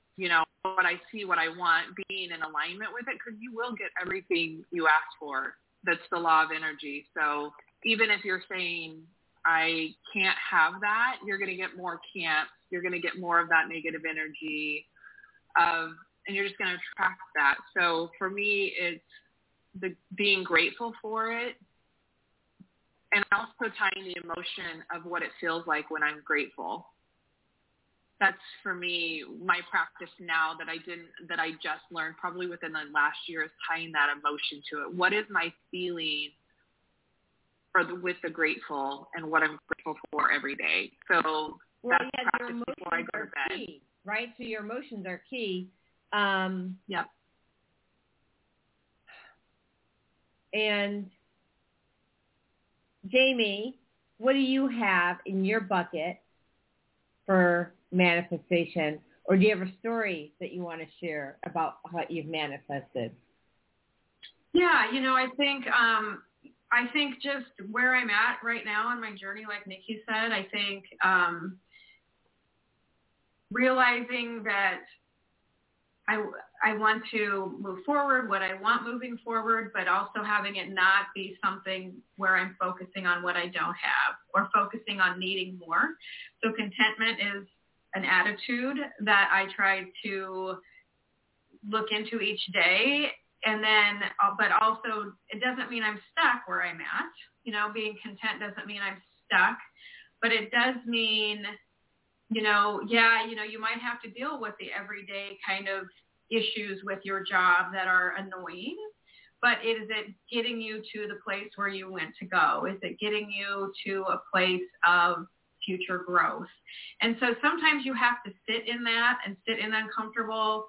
what I see, what I want, being in alignment with it, because you will get everything you ask for. That's the law of energy. So even if you're saying, I can't have that, you're going to get more can'ts. You're going to get more of that negative energy, and you're just going to attract that. So for me, it's being grateful for it, and also tying the emotion of what it feels like when I'm grateful. That's for me, my practice now that I just learned probably within the last year, is tying that emotion to it. What is my feeling with the grateful, and what I'm grateful for every day? So that's practice before I go to bed. Key, right? So your emotions are key. Yep. And Jamie, what do you have in your bucket for manifestation? Or do you have a story that you want to share about what you've manifested? Yeah, I think just where I'm at right now on my journey, like Nikki said, I think realizing that I want to move forward, what I want moving forward, but also having it not be something where I'm focusing on what I don't have or focusing on needing more. So contentment is an attitude that I try to look into each day. And then, but also it doesn't mean I'm stuck where I'm at. Being content doesn't mean I'm stuck, but it does mean, you might have to deal with the everyday kind of issues with your job that are annoying, but is it getting you to the place where you want to go? Is it getting you to a place of future growth? And so sometimes you have to sit in that and sit in uncomfortable,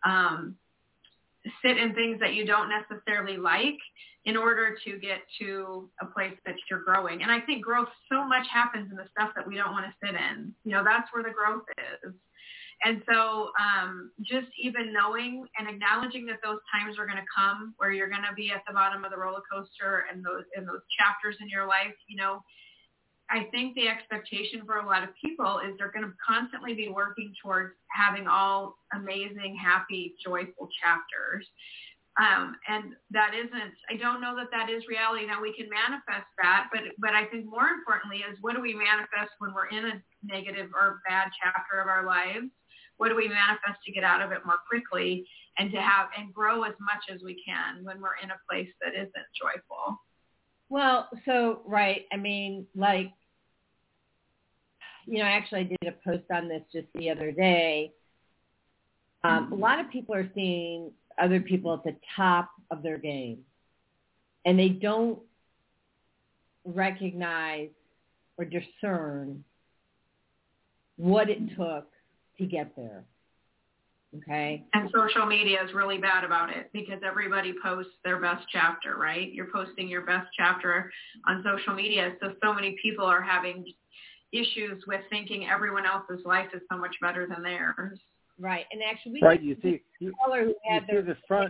sit in things that you don't necessarily like in order to get to a place that you're growing. And I think growth so much happens in the stuff that we don't want to sit in. That's where the growth is. And so just even knowing and acknowledging that those times are going to come where you're going to be at the bottom of the roller coaster and those chapters in your life, I think the expectation for a lot of people is they're going to constantly be working towards having all amazing, happy, joyful chapters. And that isn't, I don't know that is reality. Now we can manifest that, but I think more importantly is, what do we manifest when we're in a negative or bad chapter of our lives? What do we manifest to get out of it more quickly and to have and grow as much as we can when we're in a place that isn't joyful? Well, so, right. I mean, actually I did a post on this just the other day. A lot of people are seeing other people at the top of their game, and they don't recognize or discern what it took to get there. Okay. And social media is really bad about it because everybody posts their best chapter, right? You're posting your best chapter on social media. So many people are having issues with thinking everyone else's life is so much better than theirs. Right. And actually, you see the front.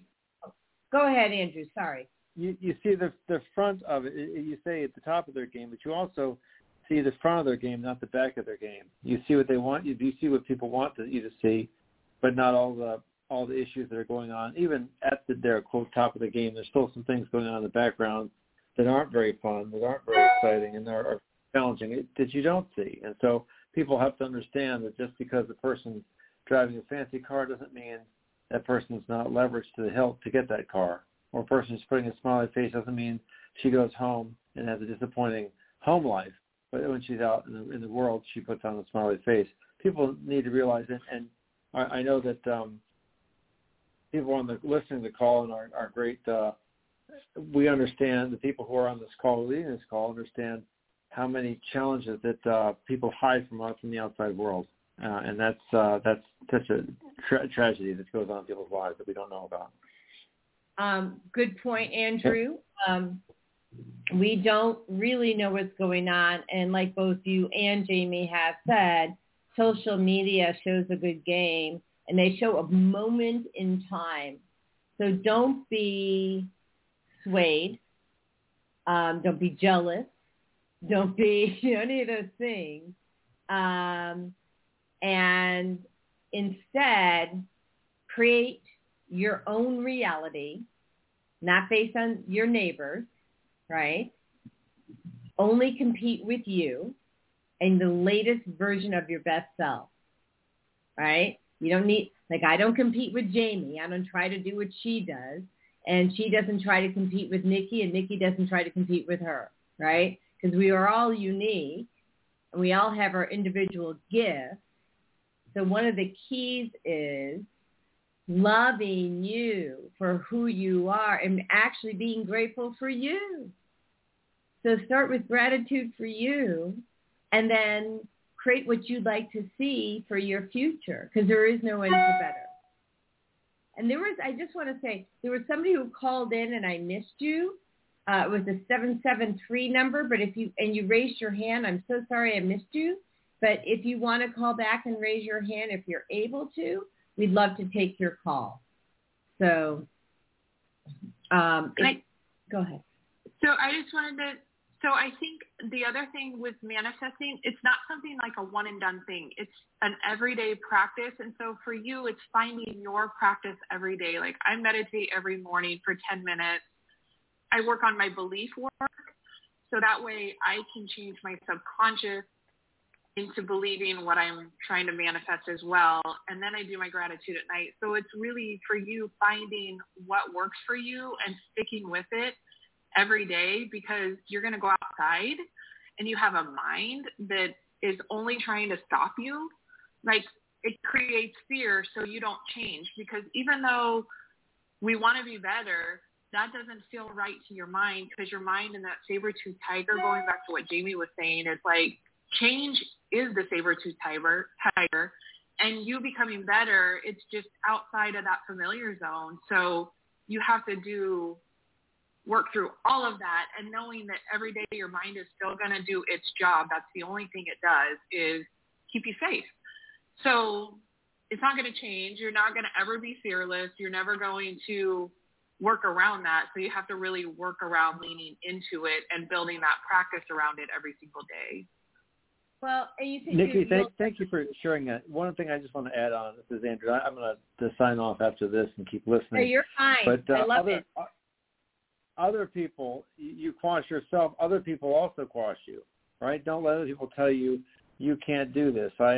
Go ahead, Andrew. Sorry. You see the front of it. You say at the top of their game, but you also see the front of their game, not the back of their game. You see what they want. You see what people want you to see, but not all the issues that are going on. Even at their quote top of the game, there's still some things going on in the background that aren't very fun, that aren't very exciting, and are challenging that you don't see. And so people have to understand that just because the person's driving a fancy car doesn't mean that person's not leveraged to the hilt to get that car. Or a person's putting a smiley face doesn't mean she goes home and has a disappointing home life. But when she's out in the world, she puts on a smiley face. People need to realize it. And I know that people listening to the call and are great. We understand, the people who are on this call, leading this call, understand how many challenges that people hide from us in the outside world. And that's such a tragedy that goes on in people's lives that we don't know about. Good point, Andrew. We don't really know what's going on. And like both you and Jamie have said, social media shows a good game, and they show a moment in time. So don't be swayed. Don't be jealous. Don't be any of those things. And instead, create your own reality not based on your neighbors, right? Only compete with you and the latest version of your best self, right? You don't need, like, I don't compete with Jamie. I don't try to do what she does. And she doesn't try to compete with Nikki, and Nikki doesn't try to compete with her, right? Because we are all unique, and we all have our individual gifts. So one of the keys is loving you for who you are and actually being grateful for you. So start with gratitude for you, and then create what you'd like to see for your future, because there is no end to better. And I just want to say, there was somebody who called in and I missed you. It was a 773 number, but if you raised your hand, I'm so sorry I missed you. But if you want to call back and raise your hand, if you're able to, we'd love to take your call. So, go ahead. So I just wanted to, so I think the other thing with manifesting, it's not something like a one and done thing. It's an everyday practice. And so for you, it's finding your practice every day. Like I meditate every morning for 10 minutes. I work on my belief work. So that way I can change my subconscious into believing what I'm trying to manifest as well. And then I do my gratitude at night. So it's really for you finding what works for you and sticking with it every day, because you're going to go outside and you have a mind that is only trying to stop you. Like it creates fear so you don't change, because even though we want to be better, that doesn't feel right to your mind, because your mind and that saber-toothed tiger, going back to what Jamie was saying, is like change is the saber-toothed tiger, and you becoming better, it's just outside of that familiar zone. So you have to work through all of that, and knowing that every day your mind is still going to do its job. That's the only thing it does, is keep you safe. So it's not going to change. You're not going to ever be fearless. You're never going to work around that. So you have to really work around leaning into it and building that practice around it every single day. Well, and you think Nikki, thank you for sharing that. One thing I just want to add on, this is Andrew. I'm going to sign off after this and keep listening. No, you're fine. But I love it. Other people, you quash yourself. Other people also quash you, right? Don't let other people tell you you can't do this. I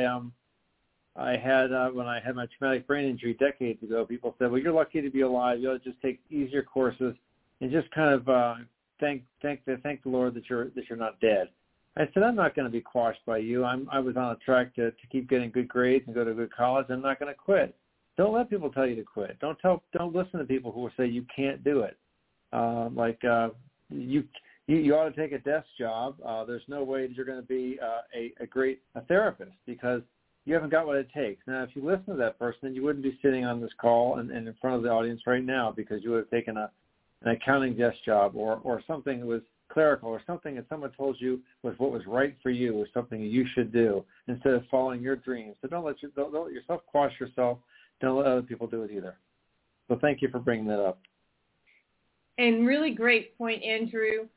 had when I had my traumatic brain injury decades ago, people said, "Well, you're lucky to be alive. You ought to just take easier courses and just kind of thank the Lord that you're not dead." I said, "I'm not going to be quashed by you. I was on a track to keep getting good grades and go to a good college. I'm not going to quit. Don't let people tell you to quit. Don't listen to people who will say you can't do it. You ought to take a desk job. There's no way that you're going to be a great therapist, because you haven't got what it takes." Now, if you listen to that person, then you wouldn't be sitting on this call and in front of the audience right now, because you would have taken an accounting desk job or something that was clerical, or something that someone told you was what was right for you, or something you should do, instead of following your dreams. So don't let yourself quash yourself. Don't let other people do it either. So thank you for bringing that up. And really great point, Andrew.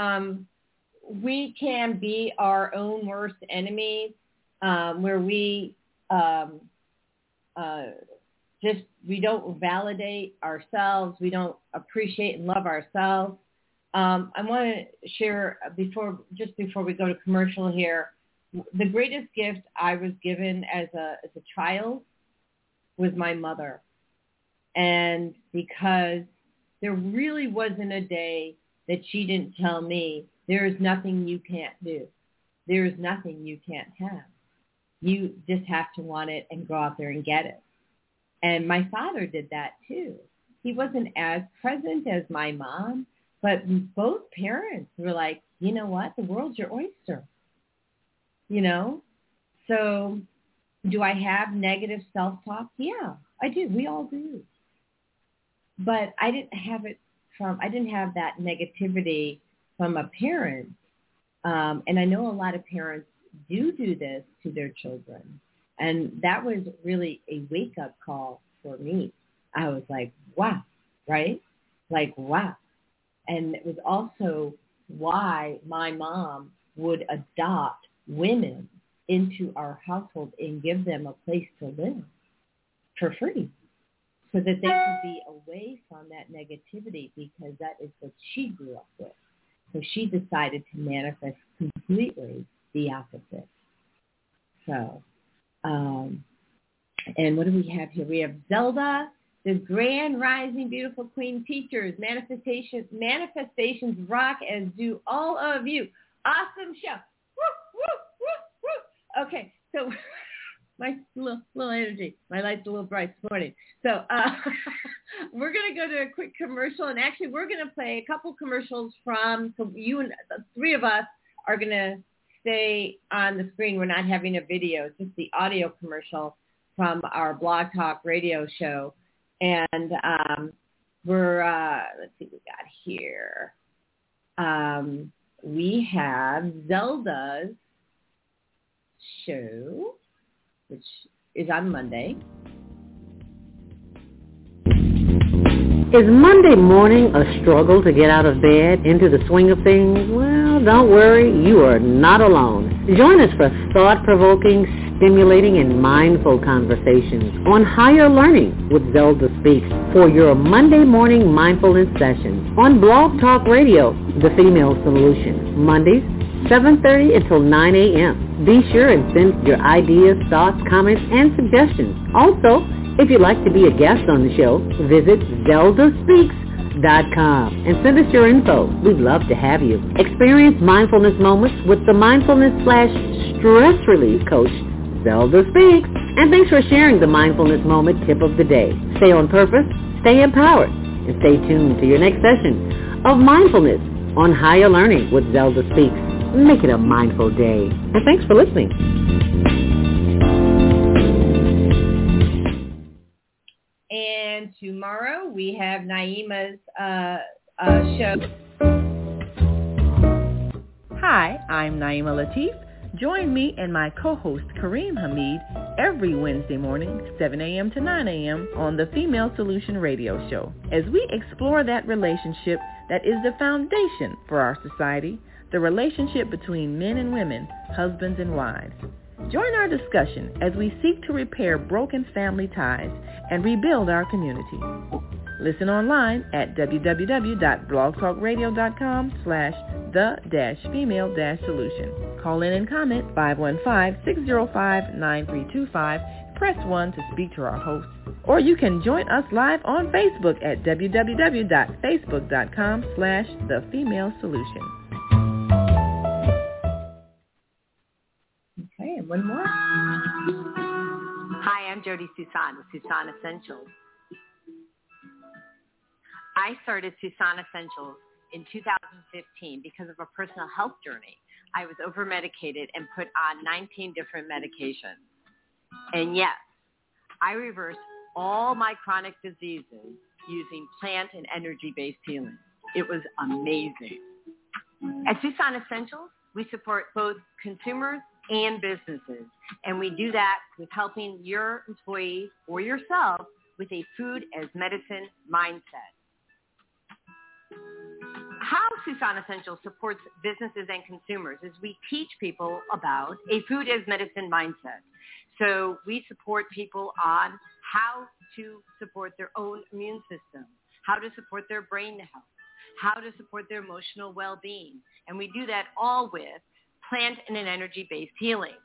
We can be our own worst enemies, where we we don't validate ourselves. We don't appreciate and love ourselves. I want to share before we go to commercial here, the greatest gift I was given as a child was my mother. And because there really wasn't a day that she didn't tell me, there is nothing you can't do. There is nothing you can't have. You just have to want it and go out there and get it. And my father did that too. He wasn't as present as my mom, but both parents were like, you know what? The world's your oyster. You know? So do I have negative self-talk? Yeah, I do. We all do. But I didn't have that negativity from a parent. And I know a lot of parents do this to their children. And that was really a wake-up call for me. I was like, wow, right? Like, wow. And it was also why my mom would adopt women into our household and give them a place to live for free. so that they can be away from that negativity, because that is what she grew up with. So she decided to manifest completely the opposite. So, and what do we have here? We have Zelda, the Grand Rising Beautiful Queen Teachers. Manifestations rock, as do all of you. Awesome show. Woo, woo, woo, woo. Okay, so my little energy. My light's a little bright this morning. So we're going to go to a quick commercial, and actually we're going to play a couple commercials from, so you and the three of us are going to stay on the screen. We're not having a video. It's just the audio commercial from our Blog Talk radio show. And we're, let's see what we got here. We have Zelda's show, which is on Monday. Is Monday morning a struggle to get out of bed, into the swing of things? Well, don't worry, you are not alone. Join us for thought-provoking, stimulating, and mindful conversations on higher learning with Zelda Speaks for your Monday morning mindfulness sessions on Blog Talk Radio, The Female Solution, Mondays, 7:30 until 9 a.m. Be sure and send your ideas, thoughts, comments, and suggestions. Also, if you'd like to be a guest on the show, visit ZeldaSpeaks.com and send us your info. We'd love to have you. Experience mindfulness moments with the mindfulness/stress relief coach, Zelda Speaks. And thanks for sharing the mindfulness moment tip of the day. Stay on purpose, stay empowered, and stay tuned to your next session of mindfulness on Higher Learning with Zelda Speaks. Make it a mindful day. And thanks for listening. And tomorrow we have Naima's show. Hi, I'm Naima Latif. Join me and my co-host Kareem Hamid every Wednesday morning, 7 a.m. to 9 a.m. on the Female Solution Radio Show, as we explore that relationship that is the foundation for our society, the relationship between men and women, husbands and wives. Join our discussion as we seek to repair broken family ties and rebuild our community. Listen online at www.blogtalkradio.com/the-female-solution. Call in and comment 515-605-9325. Press 1 to speak to our host. Or you can join us live on Facebook at www.facebook.com/the-female-solution. Okay, and one more. Hi, I'm Jody Susan with Susan Essentials. I started Susan Essentials in 2015 because of a personal health journey. I was over-medicated and put on 19 different medications. And yes, I reversed all my chronic diseases using plant and energy-based healing. It was amazing. At Susan Essentials, we support both consumers and businesses, and we do that with helping your employees or yourself with a food as medicine mindset. How Susan Essentials supports businesses and consumers is we teach people about a food as medicine mindset. So we support people on how to support their own immune system, how to support their brain health, how to support their emotional well-being. And we do that all with plant and an energy-based healing.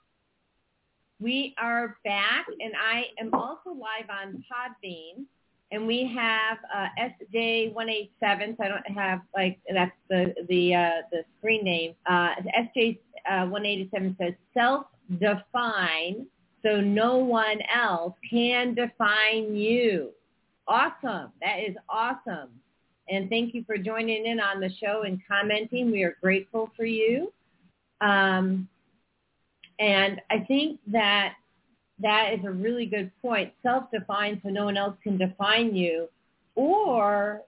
We are back, and I am also live on Podbean, and we have SJ187. So I don't have that's the screen name. SJ187 says self-define, so no one else can define you. Awesome. That is awesome. And thank you for joining in on the show and commenting. We are grateful for you. And I think that is a really good point. Self-define so no one else can define you. Or,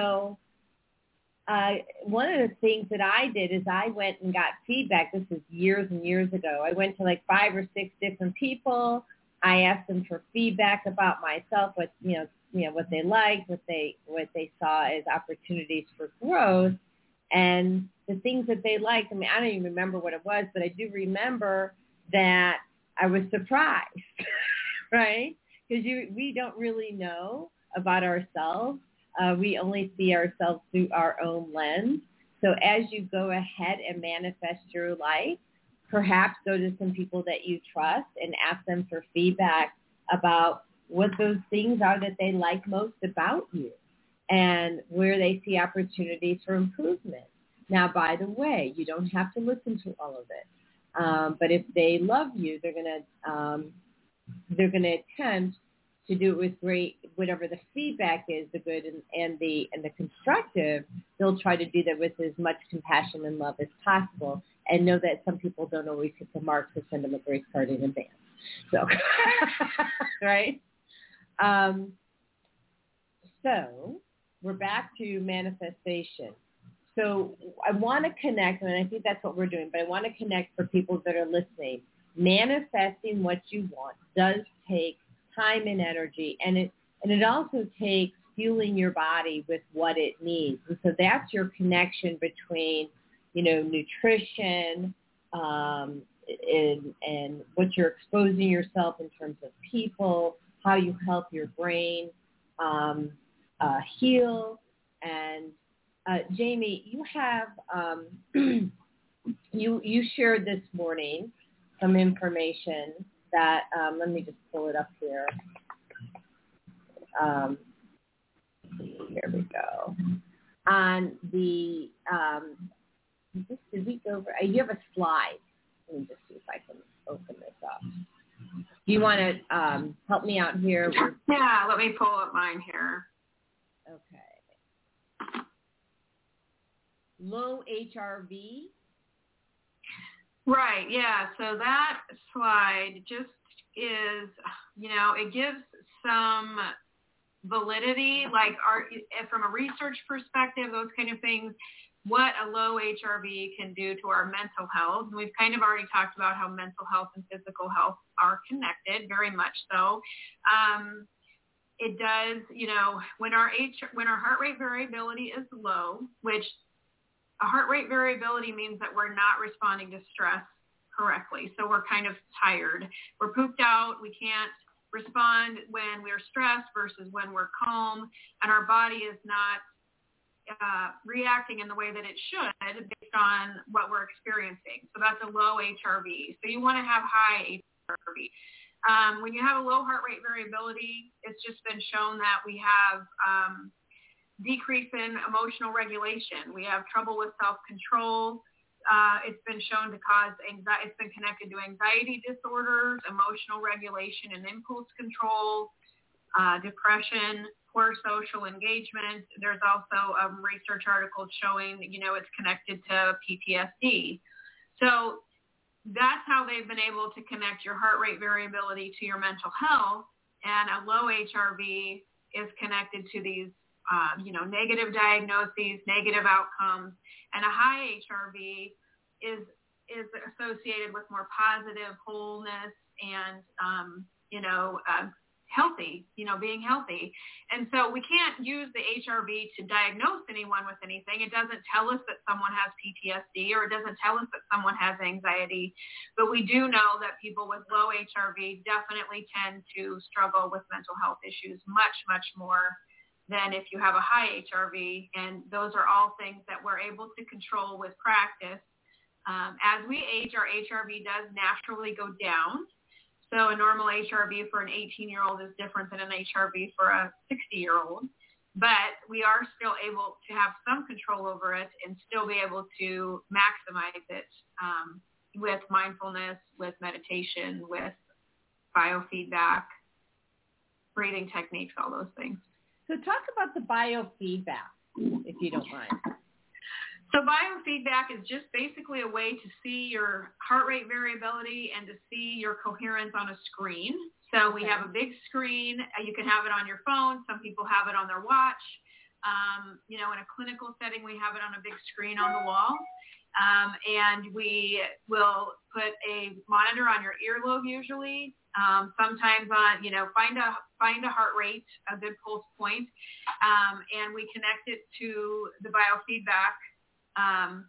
one of the things that I did is I went and got feedback. This was years and years ago. I went to 5 or 6 different people. I asked them for feedback about myself, what they liked, what they saw as opportunities for growth. And the things that they liked, I don't even remember what it was, but I do remember that I was surprised, right? because we don't really know about ourselves. We only see ourselves through our own lens. So as you go ahead and manifest your life, perhaps go to some people that you trust and ask them for feedback about what those things are that they like most about you and where they see opportunities for improvement. Now, by the way, you don't have to listen to all of it. But if they love you, they're going to attempt to do it with great, whatever the feedback is, the good and the constructive. They'll try to do that with as much compassion and love as possible, and know that some people don't always hit the mark, to send them a grace card in advance. So, right? So we're back to manifestation. So I want to connect, and I think that's what we're doing, but I want to connect for people that are listening. Manifesting what you want does take time and energy, and it also takes fueling your body with what it needs. And so that's your connection between, nutrition and what you're exposing yourself in terms of people, how you help your brain heal. And Jamie, you have you shared this morning some information that let me just pull it up here. Here we go. On the did we go over? You have a slide. Let me just see if I can open this up. Do you want to help me out here? Yeah, let me pull up mine here. Okay. Low HRV. Right, yeah. So that slide just is, it gives some validity, like from a research perspective, those kind of things, what a low HRV can do to our mental health. And we've kind of already talked about how mental health and physical health are connected, very much so. It does, when our heart rate variability is low, which a heart rate variability means that we're not responding to stress correctly. So we're kind of tired. We're pooped out. We can't respond when we're stressed versus when we're calm. And our body is not reacting in the way that it should based on what we're experiencing. So that's a low HRV. So you want to have high HRV. When you have a low heart rate variability, it's just been shown that we have decrease in emotional regulation. We have trouble with self-control. It's been shown to cause anxiety. It's been connected to anxiety disorders, emotional regulation and impulse control, depression, poor social engagement. There's also research articles showing, it's connected to PTSD. So that's how they've been able to connect your heart rate variability to your mental health. And a low HRV is connected to these negative diagnoses, negative outcomes, and a high HRV is associated with more positive wholeness and, healthy, being healthy. And so we can't use the HRV to diagnose anyone with anything. It doesn't tell us that someone has PTSD, or it doesn't tell us that someone has anxiety. But we do know that people with low HRV definitely tend to struggle with mental health issues much, much more than if you have a high HRV. And those are all things that we're able to control with practice. As we age, our HRV does naturally go down. So a normal HRV for an 18-year-old is different than an HRV for a 60-year-old. But we are still able to have some control over it and still be able to maximize it with mindfulness, with meditation, with biofeedback, breathing techniques, all those things. So talk about the biofeedback, if you don't mind. So biofeedback is just basically a way to see your heart rate variability and to see your coherence on a screen. So we have a big screen. You can have it on your phone. Some people have it on their watch. In a clinical setting, we have it on a big screen on the wall. And we will put a monitor on your earlobe usually. Sometimes on, find a heart rate, a good pulse point, and we connect it to the biofeedback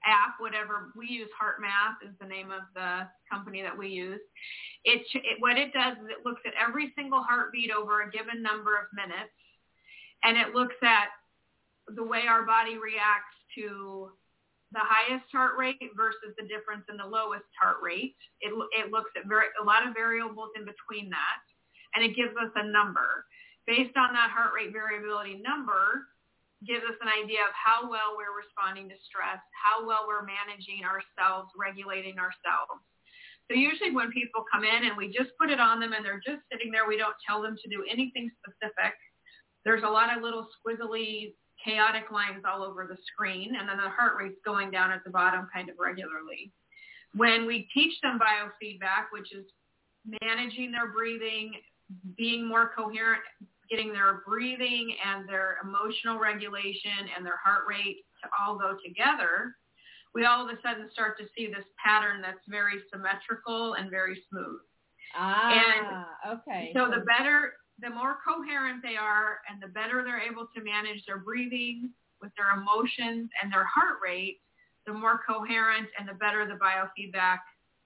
app, whatever we use, HeartMath is the name of the company that we use. What it does is it looks at every single heartbeat over a given number of minutes, and it looks at the way our body reacts to the highest heart rate versus the difference in the lowest heart rate. It looks at a lot of variables in between that, and it gives us a number. Based on that heart rate variability number, gives us an idea of how well we're responding to stress, how well we're managing ourselves, regulating ourselves. So usually when people come in and we just put it on them and they're just sitting there, we don't tell them to do anything specific. There's a lot of little squiggly, chaotic lines all over the screen, and then the heart rate's going down at the bottom kind of regularly. When we teach them biofeedback, which is managing their breathing, being more coherent, getting their breathing and their emotional regulation and their heart rate to all go together, we all of a sudden start to see this pattern that's very symmetrical and very smooth. Okay. So the more coherent they are and the better they're able to manage their breathing with their emotions and their heart rate, the more coherent and the better the biofeedback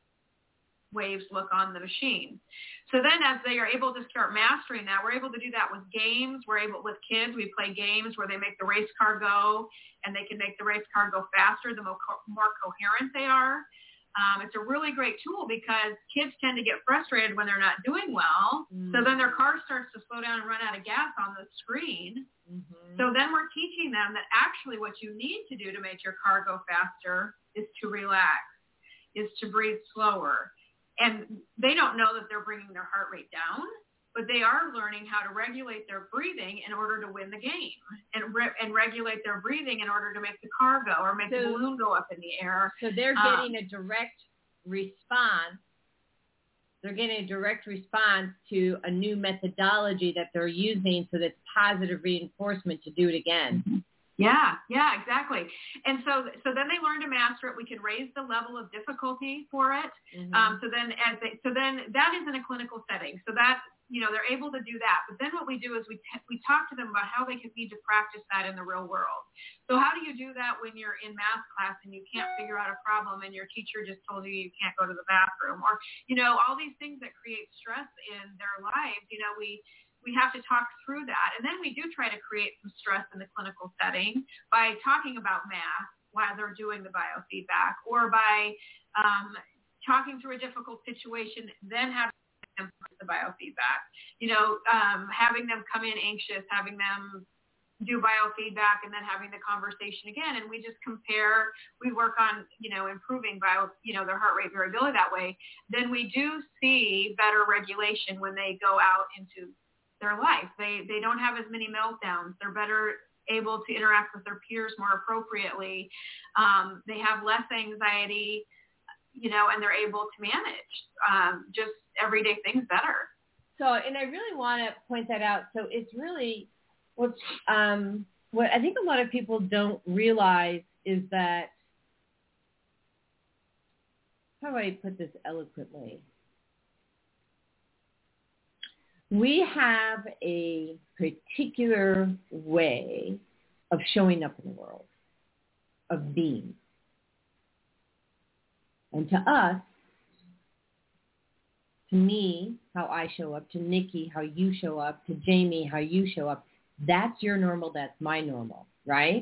waves look on the machine. So then as they are able to start mastering that, we're able to do that with games. With kids, we play games where they make the race car go, and they can make the race car go faster the more coherent they are. It's a really great tool because kids tend to get frustrated when they're not doing well. So then their car starts to slow down and run out of gas on the screen. So then we're teaching them that actually what you need to do to make your car go faster is to relax, is to breathe slower. And they don't know that they're bringing their heart rate down, but they are learning how to regulate their breathing in order to win the game, and regulate their breathing in order to make the car go or make the balloon go up in the air. So they're getting a direct response. They're getting a direct response to a new methodology that they're using, so that's positive reinforcement to do it again. Yeah, exactly. And so then they learn to master it. We can raise the level of difficulty for it. So then that is in a clinical setting. So that, they're able to do that. But then what we do is we talk to them about how they can need to practice that in the real world. So how do you do that when you're in math class and you can't figure out a problem and your teacher just told you you can't go to the bathroom, or, all these things that create stress in their lives, we have to talk through that. And then we do try to create some stress in the clinical setting by talking about math while they're doing the biofeedback, or by talking through a difficult situation, then having them put the biofeedback, having them come in anxious, having them do biofeedback, and then having the conversation again. And we just compare, we work on, improving their heart rate variability that way. Then we do see better regulation when they go out into their life. They don't have as many meltdowns. They're better able to interact with their peers more appropriately. They have less anxiety, and they're able to manage just everyday things better. So, and I really want to point that out. So it's really what I think a lot of people don't realize is that, how do I put this eloquently? We have a particular way of showing up in the world, of being. And to us, to me, how I show up, to Nikki, how you show up, to Jamie, how you show up, that's your normal, that's my normal, right?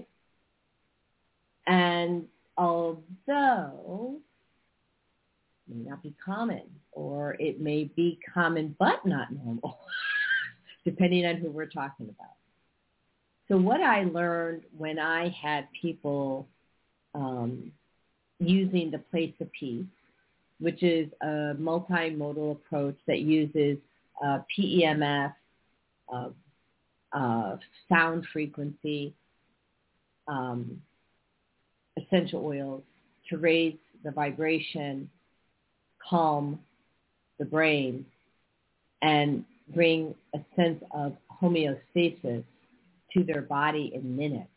And although it may not be common, or it may be common but not normal, depending on who we're talking about. So what I learned when I had people using the Place of Peace, which is a multimodal approach that uses PEMF, sound frequency, essential oils to raise the vibration, calm the brain, and bring a sense of homeostasis to their body in minutes.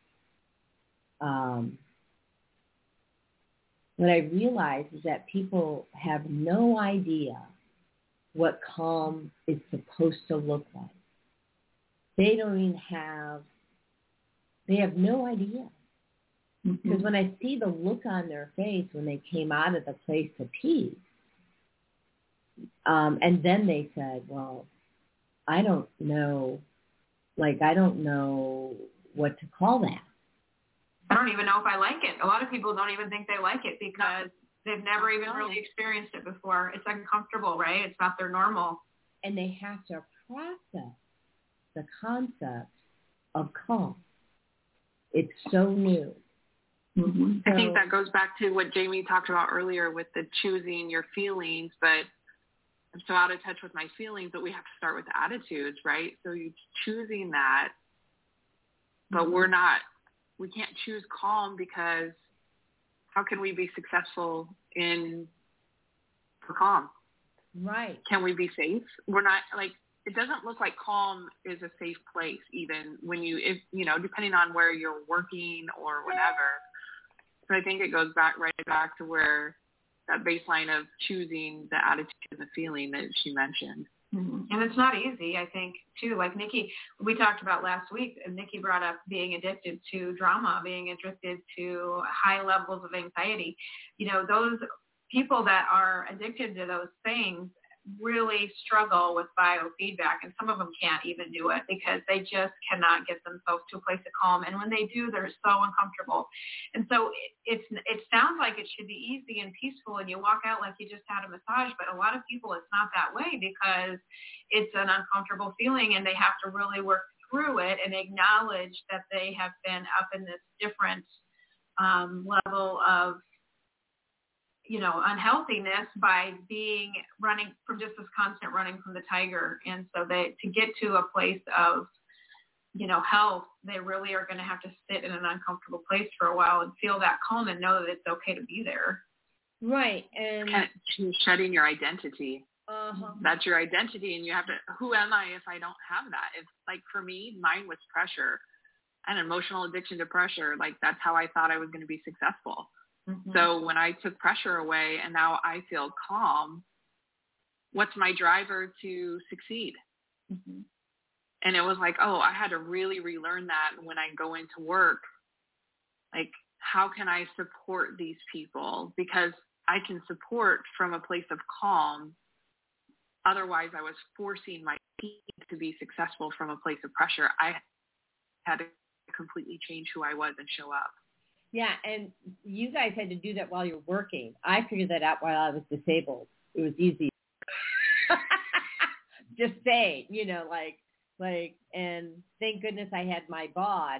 What I realized is that people have no idea what calm is supposed to look like. They have no idea. Because when I see the look on their face when they came out of the place to pee, and then they said, well, I don't know what to call that. I don't even know if I like it. A lot of people don't even think they like it because they've never even really experienced it before. It's uncomfortable, right? It's not their normal. And they have to process the concept of calm. It's so new. Mm-hmm. I think that goes back to what Jamie talked about earlier with the choosing your feelings, but I'm so out of touch with my feelings, but we have to start with attitudes, right? So you're choosing that, but we can't choose calm because how can we be successful for calm? Right. Can we be safe? We're not, like, it doesn't look like calm is a safe place, even when depending on where you're working or whatever. So I think it goes right back to where that baseline of choosing the attitude and the feeling that she mentioned. Mm-hmm. And it's not easy, I think, too. Like Nikki, we talked about last week, and Nikki brought up being addicted to drama, being addicted to high levels of anxiety. Those people that are addicted to those things really struggle with biofeedback, and some of them can't even do it because they just cannot get themselves to a place of calm. And when they do, they're so uncomfortable. And so it sounds like it should be easy and peaceful, and you walk out like you just had a massage. But a lot of people, it's not that way because it's an uncomfortable feeling, and they have to really work through it and acknowledge that they have been up in this different level of unhealthiness by running from just this constant running from the tiger. And so to get to a place of, health, they really are going to have to sit in an uncomfortable place for a while and feel that calm and know that it's okay to be there. Right. And shedding your identity. Uh-huh. That's your identity. And you have to, who am I if I don't have that? If, like, for me, mine was pressure, an emotional addiction to pressure. Like, that's how I thought I was going to be successful. Mm-hmm. So when I took pressure away and now I feel calm, what's my driver to succeed? Mm-hmm. And it was like, I had to really relearn that when I go into work. Like, how can I support these people? Because I can support from a place of calm. Otherwise, I was forcing my team to be successful from a place of pressure. I had to completely change who I was and show up. Yeah, and you guys had to do that while you're working. I figured that out while I was disabled. It was easy. Just saying, and thank goodness I had my bod.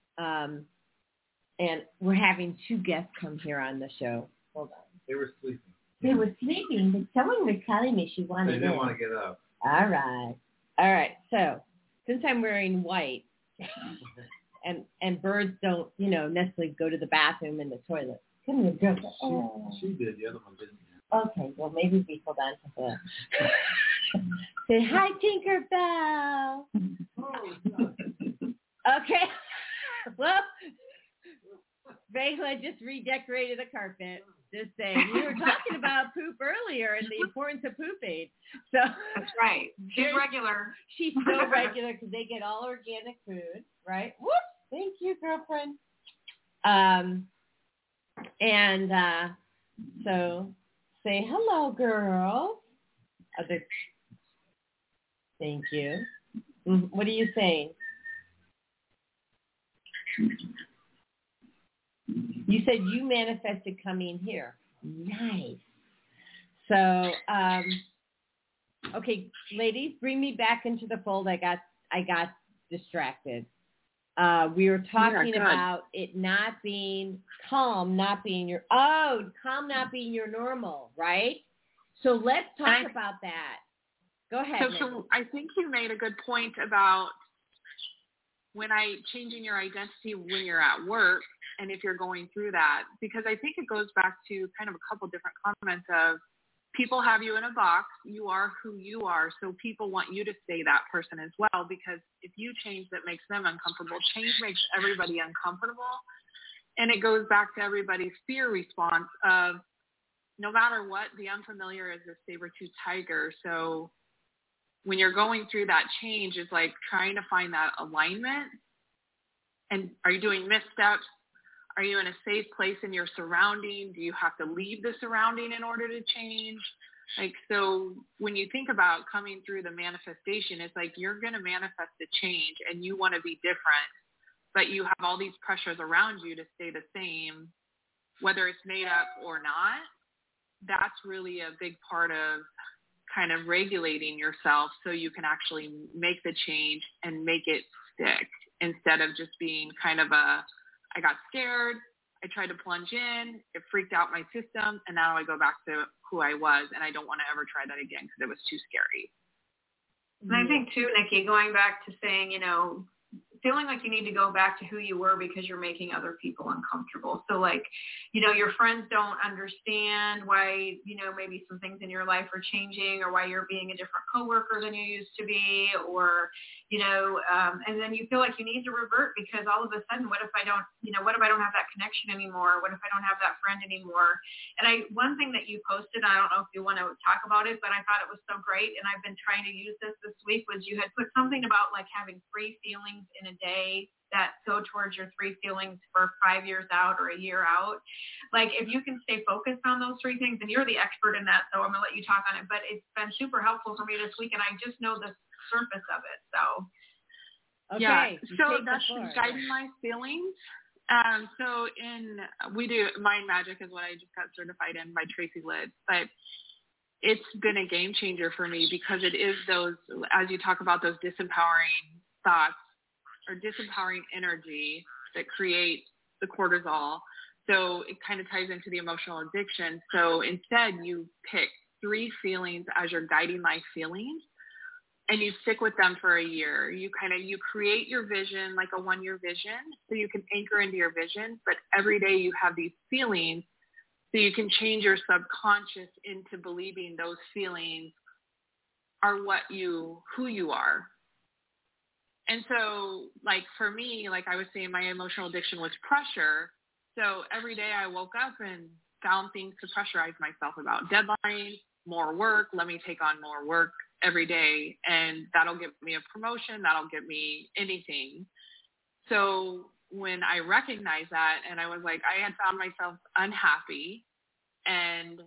And we're having 2 guests come here on the show. Hold on. They were sleeping. They were sleeping, but someone was telling me she wanted to. They didn't want to get up. All right. So since I'm wearing white, and birds don't, necessarily go to the bathroom and the toilet. Come here, girl. She did. The other one didn't. Okay, well, maybe we hold on to her. Say hi, Tinkerbell. Okay. Well, Vegla just redecorated the carpet. Just saying. We were talking about poop earlier and the importance of pooping. So that's right. She's regular. She's so regular because they get all organic food, right? Whoops. Thank you, girlfriend. So say hello, girl. Thank you. What are you saying? You said you manifested coming here. Nice. So, okay, ladies, bring me back into the fold. I got distracted. We were talking about it not being calm, not being calm not being your normal, right? So let's talk about that. Go ahead. So I think you made a good point about changing your identity when you're at work and if you're going through that, because I think it goes back to kind of a couple different comments of people have you in a box, you are who you are, so people want you to stay that person as well, because if you change, that makes them uncomfortable. Change makes everybody uncomfortable, and it goes back to everybody's fear response of no matter what, the unfamiliar is a saber-toothed tiger. So when you're going through that change, it's like trying to find that alignment. And are you doing missteps? Are you in a safe place in your surrounding? Do you have to leave the surrounding in order to change? Like, so when you think about coming through the manifestation, it's like you're going to manifest a change and you want to be different, but you have all these pressures around you to stay the same, whether it's made up or not. That's really a big part of kind of regulating yourself so you can actually make the change and make it stick instead of just being kind of I got scared, I tried to plunge in, it freaked out my system, and now I go back to who I was, and I don't want to ever try that again because it was too scary. And I think too, Nikki, going back to saying, feeling like you need to go back to who you were because you're making other people uncomfortable. So like, your friends don't understand why, maybe some things in your life are changing or why you're being a different coworker than you used to be, or, and then you feel like you need to revert because all of a sudden, what if I don't have that connection anymore? What if I don't have that friend anymore? And one thing that you posted, I don't know if you want to talk about it, but I thought it was so great. And I've been trying to use this week was you had put something about like having 3 feelings in a day that go towards your 3 feelings for 5 years out or a year out. Like if you can stay focused on those 3 things, and you're the expert in that, so I'm going to let you talk on it, but it's been super helpful for me this week, and I just know the surface of it. So okay, so that's guiding my feelings. So we do Mind Magic is what I just got certified in by Tracy Lidd, but it's been a game changer for me because it is those, as you talk about those disempowering thoughts or disempowering energy that create the cortisol. So it kind of ties into the emotional addiction. So instead you pick 3 feelings as your guiding life feelings, and you stick with them for a year. You create your vision, like a 1-year vision, so you can anchor into your vision, but every day you have these feelings so you can change your subconscious into believing those feelings are who you are. And so like for me, like I was saying, my emotional addiction was pressure. So every day I woke up and found things to pressurize myself about: deadlines, more work, let me take on more work every day, and that'll get me a promotion, that'll get me anything. So when I recognized that, and I was like, I had found myself unhappy and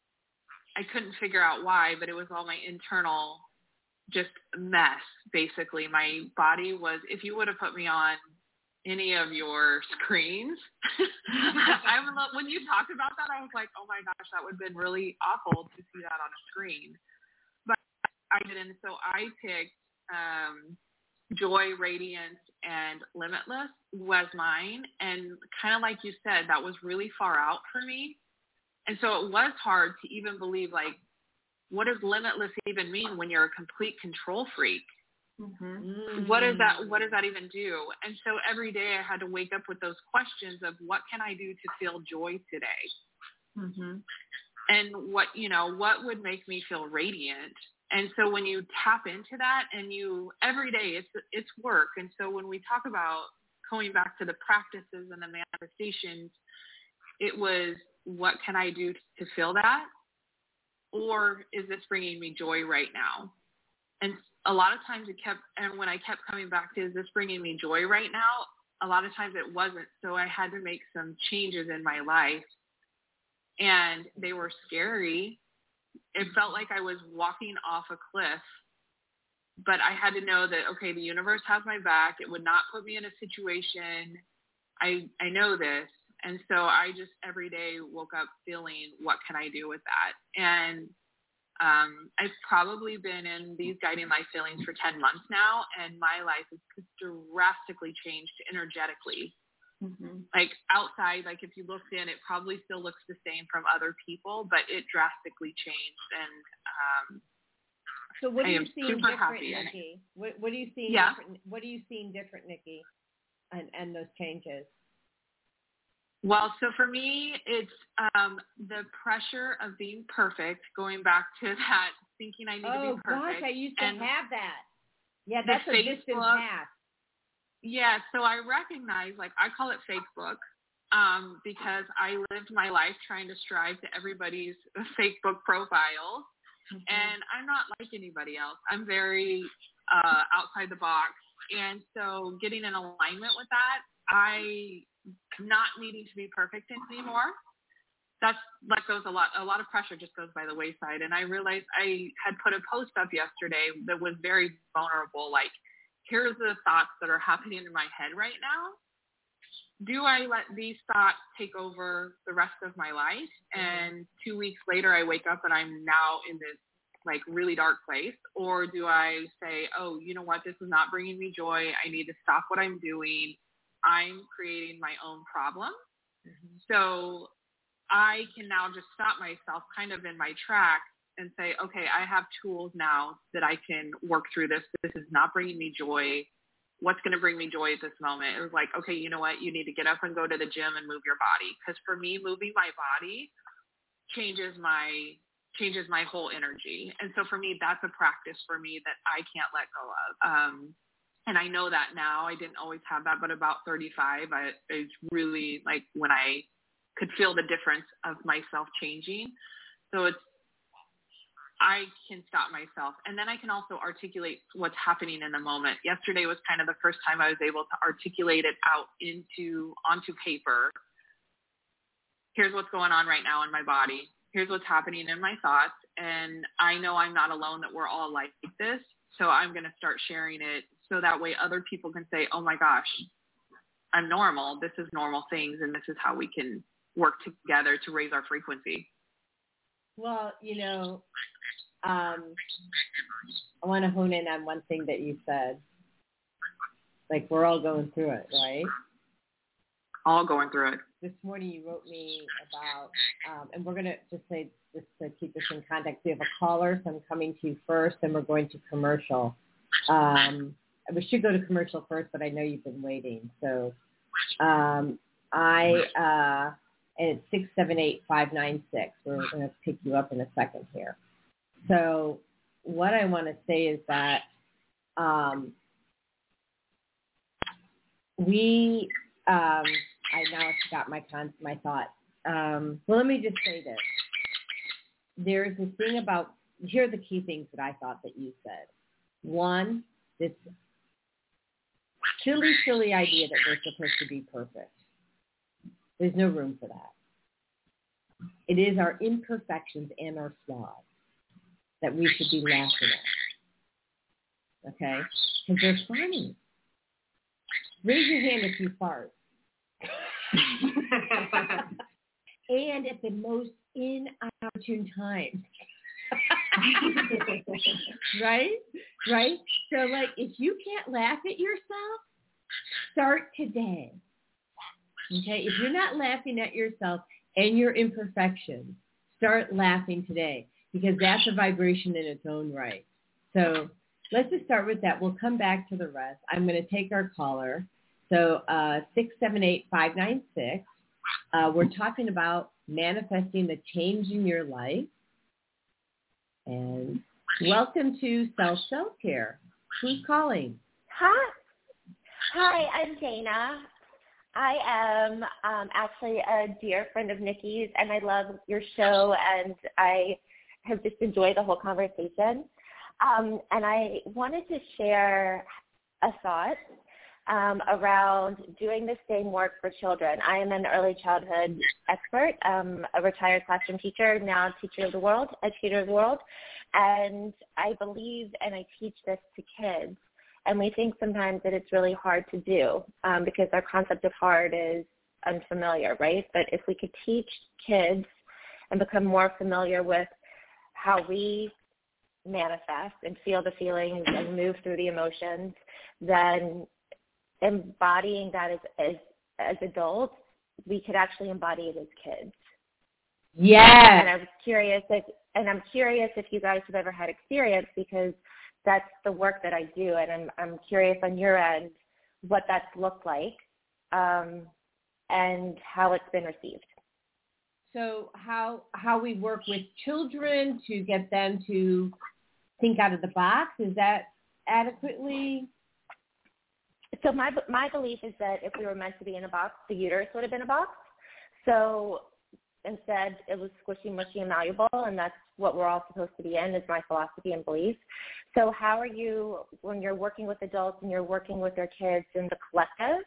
I couldn't figure out why, but it was all my internal just mess. Basically, my body was, if you would have put me on any of your screens, when you talked about that, I was like, oh my gosh, that would have been really awful to see that on a screen. But I didn't. So I picked Joy, Radiance, and Limitless was mine. And kind of like you said, that was really far out for me. And so it was hard to even believe, like, what does limitless even mean when you're a complete control freak? Mm-hmm. What does that even do? And so every day I had to wake up with those questions of what can I do to feel joy today? Mm-hmm. And what would make me feel radiant? And so when you tap into that, and every day it's work. And so when we talk about going back to the practices and the manifestations, it was, what can I do to feel that? Or is this bringing me joy right now? And a lot of times when I kept coming back to, is this bringing me joy right now? A lot of times it wasn't. So I had to make some changes in my life, and they were scary. It felt like I was walking off a cliff, but I had to know that, okay, the universe has my back. It would not put me in a situation. I know this. And so I just every day woke up feeling, what can I do with that? And I've probably been in these guiding life feelings for 10 months now, and my life has drastically changed energetically. Mm-hmm. Like outside, like if you looked in, it probably still looks the same from other people, but it drastically changed. And so what are you seeing different, Nikki? What are you seeing different? What are you seeing different, Nikki, and those changes? Well, so for me, it's the pressure of being perfect, going back to that, thinking I need to be perfect. Oh, gosh, I used to have that. Yeah, that's a distant past. Yeah, so I recognize, like, I call it Facebook because I lived my life trying to strive to everybody's Facebook profile, and I'm not like anybody else. I'm very outside the box, and so getting in alignment with that I not needing to be perfect anymore, that goes a lot of pressure just goes by the wayside. And I realized I had put a post up yesterday that was very vulnerable. Like, here's the thoughts that are happening in my head right now. Do I let these thoughts take over the rest of my life? And 2 weeks later, I wake up and I'm now in this like really dark place? Or do I say, oh, you know what? This is not bringing me joy. I need to stop what I'm doing. I'm creating my own problem. Mm-hmm. So I can now just stop myself kind of in my tracks and say, okay, I have tools now that I can work through this. This is not bringing me joy. What's going to bring me joy at this moment? It was like, okay, you know what? You need to get up and go to the gym and move your body. Because for me, moving my body changes my whole energy. And so for me, that's a practice for me that I can't let go of. And I know that now. I didn't always have that, but about 35, it's really like when I could feel the difference of myself changing. So I can stop myself. And then I can also articulate what's happening in the moment. Yesterday was kind of the first time I was able to articulate it out onto paper. Here's what's going on right now in my body. Here's what's happening in my thoughts. And I know I'm not alone, that we're all like this. So I'm going to start sharing it so that way other people can say, oh my gosh, I'm normal. This is normal things. And this is how we can work together to raise our frequency. Well, I want to hone in on one thing that you said. Like, we're all going through it, right? All going through it. This morning you wrote me about, and we're going to just say, just to keep this in context, we have a caller, so I'm coming to you first, and we're going to commercial. We should go to commercial first, but I know you've been waiting. So and it's 678-596. We're going to pick you up in a second here. So what I want to say is that I now forgot my thought. Well, let me just say this. There's this thing about, here are the key things that I thought that you said. One, this silly idea that we're supposed to be perfect. There's no room for that. It is our imperfections and our flaws that we should be laughing at. Okay? Because they're funny. Raise your hand if you fart. And at the most inopportune time. Right? So, like, if you can't laugh at yourself, start today. Okay? If you're not laughing at yourself and your imperfections, start laughing today, because that's a vibration in its own right. So let's just start with that. We'll come back to the rest. I'm going to take our caller. So 678-596. We're talking about manifesting the change in your life. And welcome to Self-Care. Who's calling? Hi, I'm Dana. I am actually a dear friend of Nikki's, and I love your show, and I have just enjoyed the whole conversation. And I wanted to share a thought around doing the same work for children. I am an early childhood expert, a retired classroom teacher, now educator of the world, and I believe and I teach this to kids. And we think sometimes that it's really hard to do because our concept of hard is unfamiliar, right? But if we could teach kids and become more familiar with how we manifest and feel the feelings and move through the emotions, then embodying that as adults, we could actually embody it as kids. Yeah. And I'm curious if you guys have ever had experience, because that's the work that I do, and I'm curious on your end what that's looked like and how it's been received. So how we work with children to get them to think out of the box, is that adequately? So my belief is that if we were meant to be in a box, the uterus would have been a box. So instead, it was squishy, mushy, and malleable, and that's what we're all supposed to be in, is my philosophy and belief. So how are you, when you're working with adults and you're working with their kids in the collective,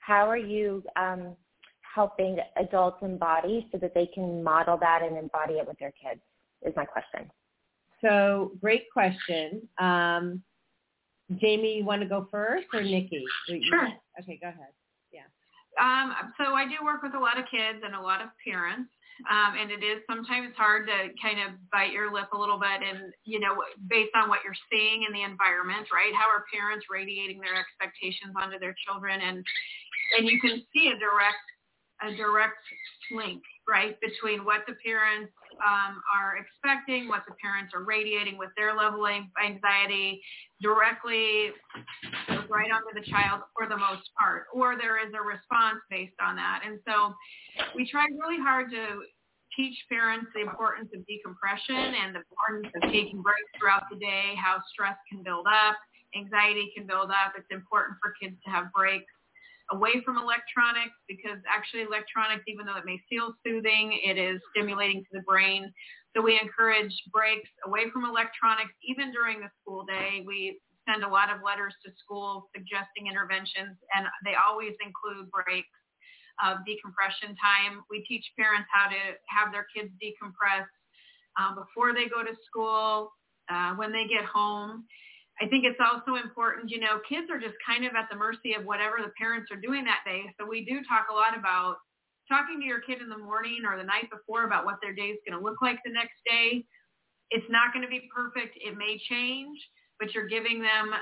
how are you helping adults embody so that they can model that and embody it with their kids is my question. So great question. Jamie, you want to go first or Nikki? Sure. Okay, go ahead. Yeah. So I do work with a lot of kids and a lot of parents. And it is sometimes hard to kind of bite your lip a little bit and, based on what you're seeing in the environment, right? How are parents radiating their expectations onto their children? And you can see a direct link, right, between what the parents are expecting, what the parents are radiating with their level of anxiety directly goes right onto the child for the most part, or there is a response based on that. And so we try really hard to teach parents the importance of decompression and the importance of taking breaks throughout the day, how stress can build up, anxiety can build up. It's important for kids to have breaks away from electronics because actually electronics, even though it may feel soothing, it is stimulating to the brain. So we encourage breaks away from electronics even during the school day. We send a lot of letters to schools suggesting interventions, and they always include breaks of decompression time. We teach parents how to have their kids decompress before they go to school, when they get home. I think it's also important, kids are just kind of at the mercy of whatever the parents are doing that day. So we do talk a lot about talking to your kid in the morning or the night before about what their day is going to look like the next day. It's not going to be perfect. It may change, but you're giving them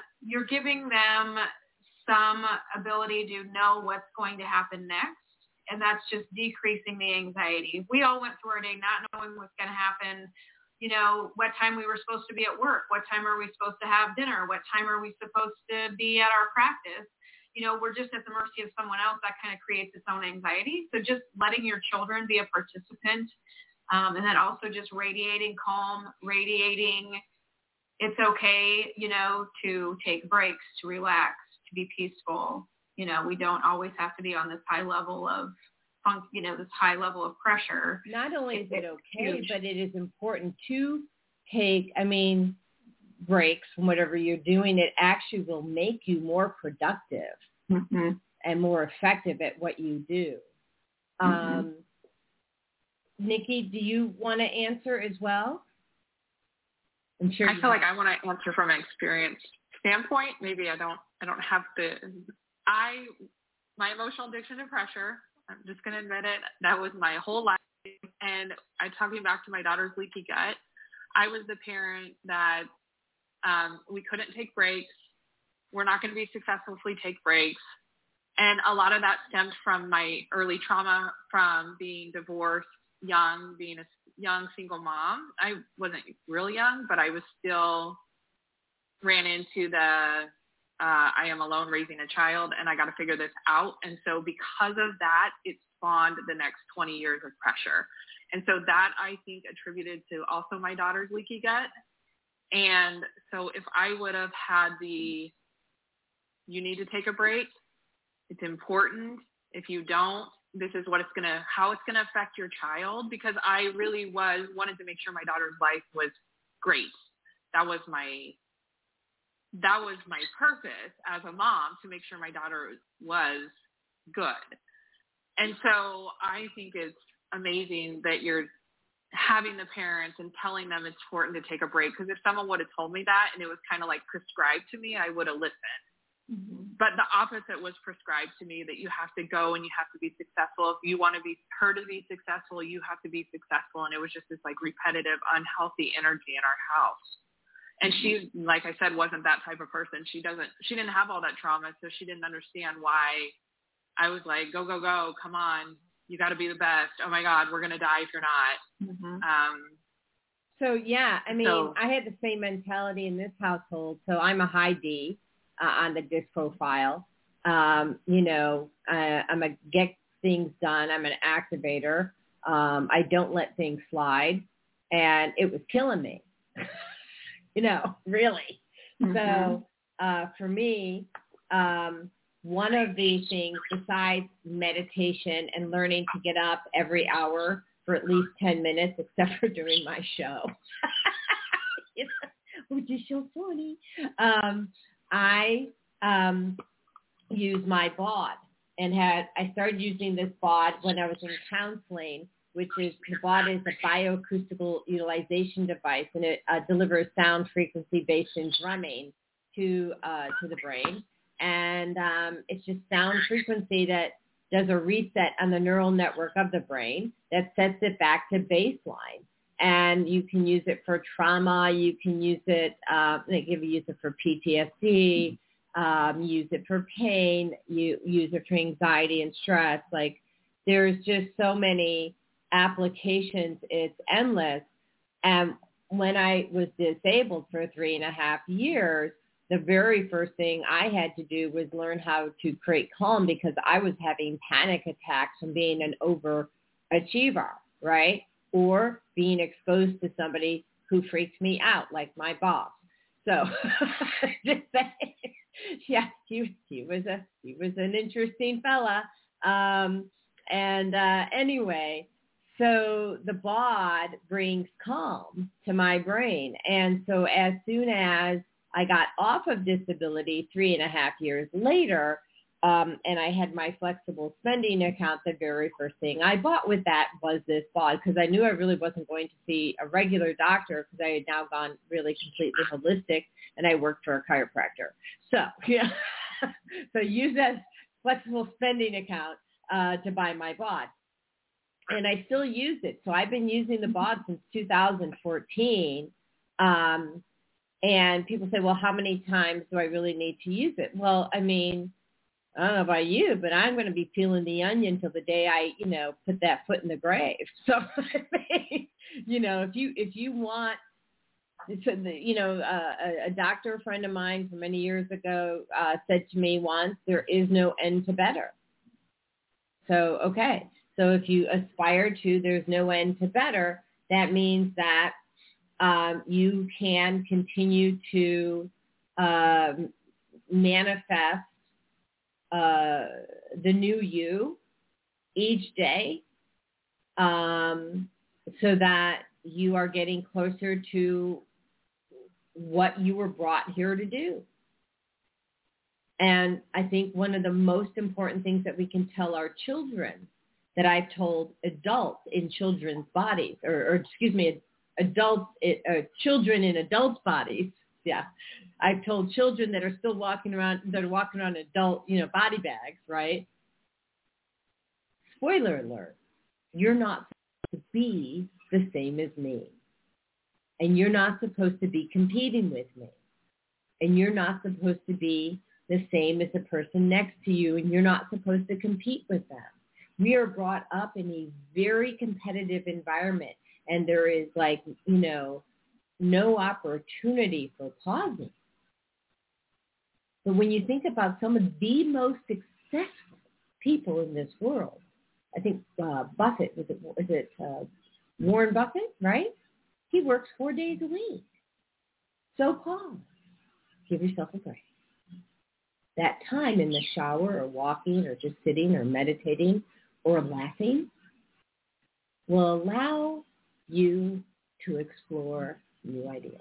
some ability to know what's going to happen next. And that's just decreasing the anxiety. If we all went through our day not knowing what's going to happen, what time we were supposed to be at work, what time are we supposed to have dinner, what time are we supposed to be at our practice, we're just at the mercy of someone else. That kind of creates its own anxiety. So just letting your children be a participant, and then also just radiating calm, radiating it's okay, to take breaks, to relax, to be peaceful. We don't always have to be on this high level of this high level of pressure. Not only is it okay, but it is important to take, breaks from whatever you're doing. It actually will make you more productive and more effective at what you do. Nikki, do you want to answer as well? I'm sure. I feel like I want to answer from an experience standpoint. Maybe I don't have my emotional addiction to pressure. I'm just going to admit it. That was my whole life. And I'm talking back to my daughter's leaky gut. I was the parent that we couldn't take breaks. We're not going to be successful if we take breaks. And a lot of that stemmed from my early trauma from being divorced, young, being a young single mom. I wasn't real young, but I was still ran into the I am alone raising a child, and I got to figure this out. And so because of that, it spawned the next 20 years of pressure. And so that, I think, attributed to also my daughter's leaky gut. And so if I would have had you need to take a break, it's important. If you don't, this is how it's going to affect your child, because I really wanted to make sure my daughter's life was great. That was my purpose as a mom, to make sure my daughter was good. And so I think it's amazing that you're having the parents and telling them it's important to take a break, because if someone would have told me that and it was kind of like prescribed to me, I would have listened. But the opposite was prescribed to me, that you have to go and you have to be successful. If you want her to be successful, you have to be successful. And it was just this like repetitive, unhealthy energy in our house. And she, like I said, wasn't that type of person. She didn't have all that trauma, so she didn't understand why I was like, go, go, go, come on, you got to be the best. Oh my God, we're going to die if you're not. So yeah, I had the same mentality in this household. So I'm a high D on the DISC profile. I'm a get things done. I'm an activator. I don't let things slide, and it was killing me. Really. So for me, one of the things besides meditation and learning to get up every hour for at least 10 minutes, except for during my show, which is so funny, I use my BOD. and I started using this BOD when I was in counseling, which is the BOD is a bioacoustical utilization device, and it delivers sound frequency based in drumming to the brain. And it's just sound frequency that does a reset on the neural network of the brain that sets it back to baseline. And you can use it for trauma. You can use it, use it for PTSD, use it for pain, you use it for anxiety and stress. Like, there's just so many applications. It's endless. And when I was disabled for 3.5 years, the very first thing I had to do was learn how to create calm, because I was having panic attacks from being an overachiever, right? Or being exposed to somebody who freaked me out, like my boss. So just saying, yeah, he was an interesting fella. Anyway, so the BOD brings calm to my brain. And so as soon as I got off of disability 3.5 years later, and I had my flexible spending account, the very first thing I bought with that was this BOD, because I knew I really wasn't going to see a regular doctor, because I had now gone really completely holistic, and I worked for a chiropractor. So, yeah, so use that flexible spending account to buy my BOD. And I still use it. So I've been using the BOD since 2014. And people say, well, how many times do I really need to use it? Well, I mean, I don't know about you, but I'm going to be peeling the onion till the day I, put that foot in the grave. So, if you want, a doctor friend of mine from many years ago said to me once, there is no end to better. So, okay. So if you aspire to, there's no end to better, that means that you can continue to manifest the new you each day, so that you are getting closer to what you were brought here to do. And I think one of the most important things that we can tell our children, that I've told adults in children's bodies, children in adults' bodies. Yeah. I've told children that are still walking around adult, body bags, right? Spoiler alert, you're not supposed to be the same as me. And you're not supposed to be competing with me. And you're not supposed to be the same as the person next to you, and you're not supposed to compete with them. We are brought up in a very competitive environment, and there is no opportunity for pausing. But when you think about some of the most successful people in this world, I think Buffett, was it Warren Buffett, right? He works 4 days a week. So pause. Give yourself a break. That time in the shower or walking or just sitting or meditating or laughing will allow you to explore new ideas.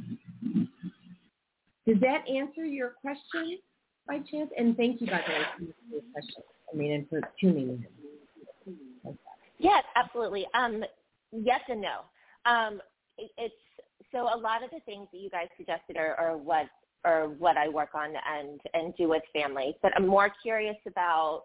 Does that answer your question by chance? And thank you, by the way, for your question. And for tuning in. Yes, absolutely. Yes and no. It's so a lot of the things that you guys suggested are what I work on and do with families. But I'm more curious about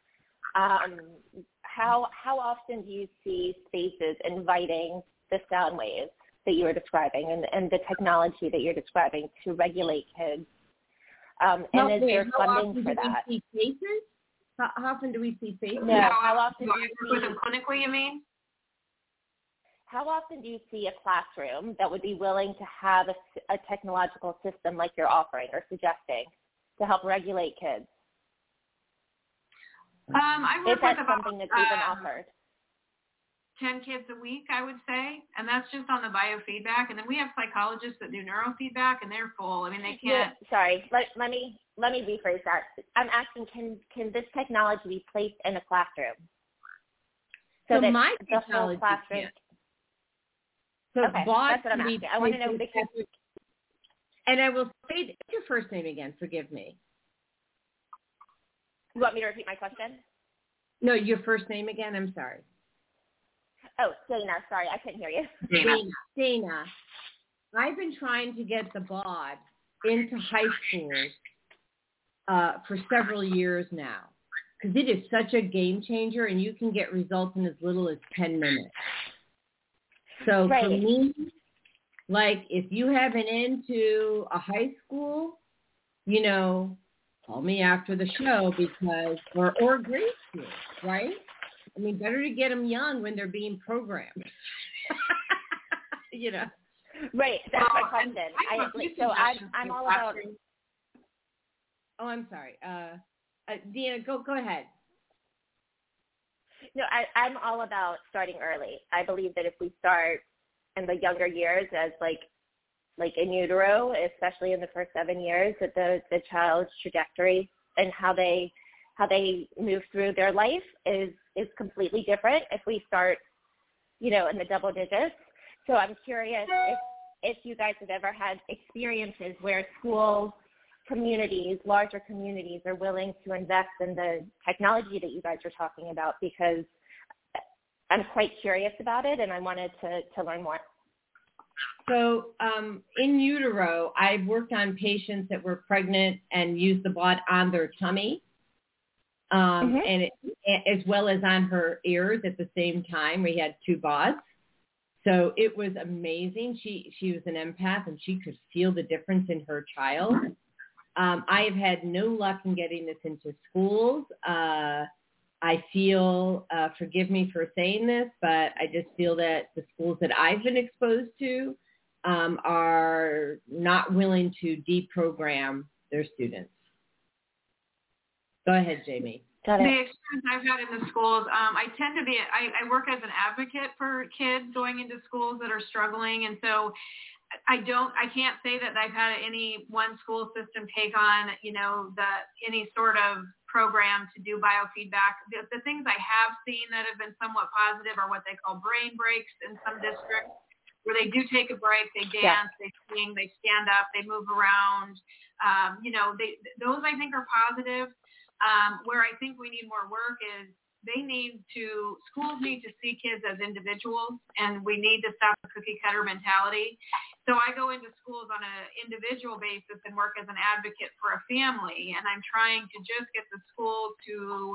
how often do you see spaces inviting the sound waves that you were describing and the technology that you're describing to regulate kids? And is there funding for that? How often do we see faces? No, how often do you see with them clinically, you mean? How often do you see a classroom that would be willing to have a technological system like you're offering or suggesting to help regulate kids? I work Is that with about something that's even offered? 10 kids a week, I would say, and that's just on the biofeedback. And then we have psychologists that do neurofeedback, and they're full. I mean, they can't. Yeah, sorry, let me rephrase that. I'm asking, can this technology be placed in a classroom? So that my the whole classroom. So okay, that's what I'm asking. I want to know because. And I will say, what's your first name again? Forgive me. You want me to repeat my question? No, your first name again? I'm sorry. Oh, Dana. Sorry, I couldn't hear you. Dana. I've been trying to get the BOD into high schools for several years now because it is such a game changer, and you can get results in as little as 10 minutes. So for me, like if you have an into a high school, call me after the show because, or grade school, right? I mean, better to get them young when they're being programmed. Right, that's my question. I'm all about. Oh, I'm sorry. Deanna, go ahead. No, I'm all about starting early. I believe that if we start in the younger years, as like in utero, especially in the first 7 years, that the child's trajectory and how they move through their life is completely different if we start, in the double digits. So I'm curious if you guys have ever had experiences where schools, communities, larger communities are willing to invest in the technology that you guys are talking about, because I'm quite curious about it and I wanted to learn more. So in utero, I've worked on patients that were pregnant and used the BOD on their tummy, and as well as on her ears at the same time. We had 2 BODs. So it was amazing. She was an empath, and she could feel the difference in her child. I have had no luck in getting this into schools. I feel, forgive me for saying this, but I just feel that the schools that I've been exposed to are not willing to deprogram their students. Go ahead, Jamie. The experience I've had in the schools, I tend to be, I work as an advocate for kids going into schools that are struggling. And so I can't say that I've had any one school system take on, any sort of program to do biofeedback. The things I have seen that have been somewhat positive are what they call brain breaks in some districts, where they do take a break, they dance, they sing, they stand up, they move around. Those I think are positive. Where I think we need more work is schools need to see kids as individuals, and we need to stop the cookie cutter mentality. So I go into schools on an individual basis and work as an advocate for a family, and I'm trying to just get the school to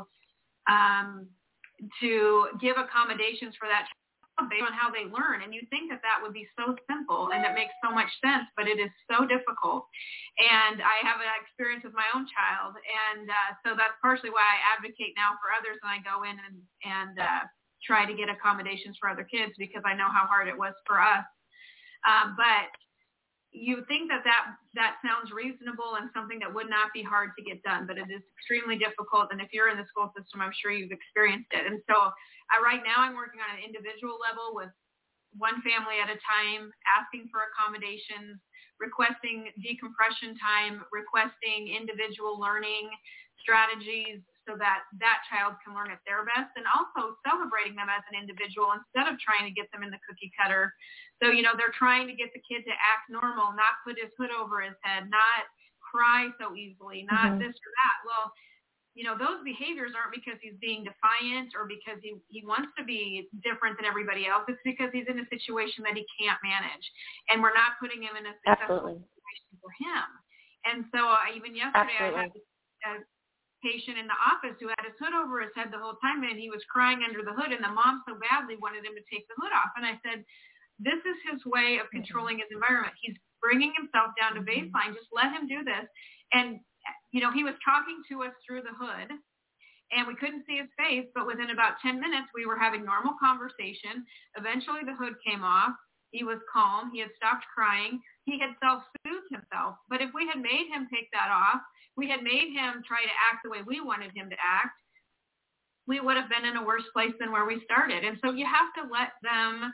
give accommodations for that child based on how they learn. And you think that would be so simple and it makes so much sense, but it is so difficult. And I have an experience with my own child. And so that's partially why I advocate now for others, and I go in and try to get accommodations for other kids, because I know how hard it was for us. But you think that sounds reasonable and something that would not be hard to get done, but it is extremely difficult. And if you're in the school system, I'm sure you've experienced it. And so right now I'm working on an individual level with one family at a time, asking for accommodations, requesting decompression time, requesting individual learning strategies so that child can learn at their best, and also celebrating them as an individual instead of trying to get them in the cookie cutter. So, they're trying to get the kid to act normal, not put his hood over his head, not cry so easily, not this or that. Well, those behaviors aren't because he's being defiant or because he wants to be different than everybody else. It's because he's in a situation that he can't manage, and we're not putting him in a successful situation for him. And so even yesterday I had a patient in the office who had his hood over his head the whole time, and he was crying under the hood, and the mom so badly wanted him to take the hood off. And I said, this is his way of controlling his environment. He's bringing himself down to baseline. Just let him do this. And, he was talking to us through the hood, and we couldn't see his face, but within about 10 minutes, we were having normal conversation. Eventually, the hood came off. He was calm. He had stopped crying. He had self-soothed himself. But if we had made him take that off, we had made him try to act the way we wanted him to act, we would have been in a worse place than where we started. And so you have to let them,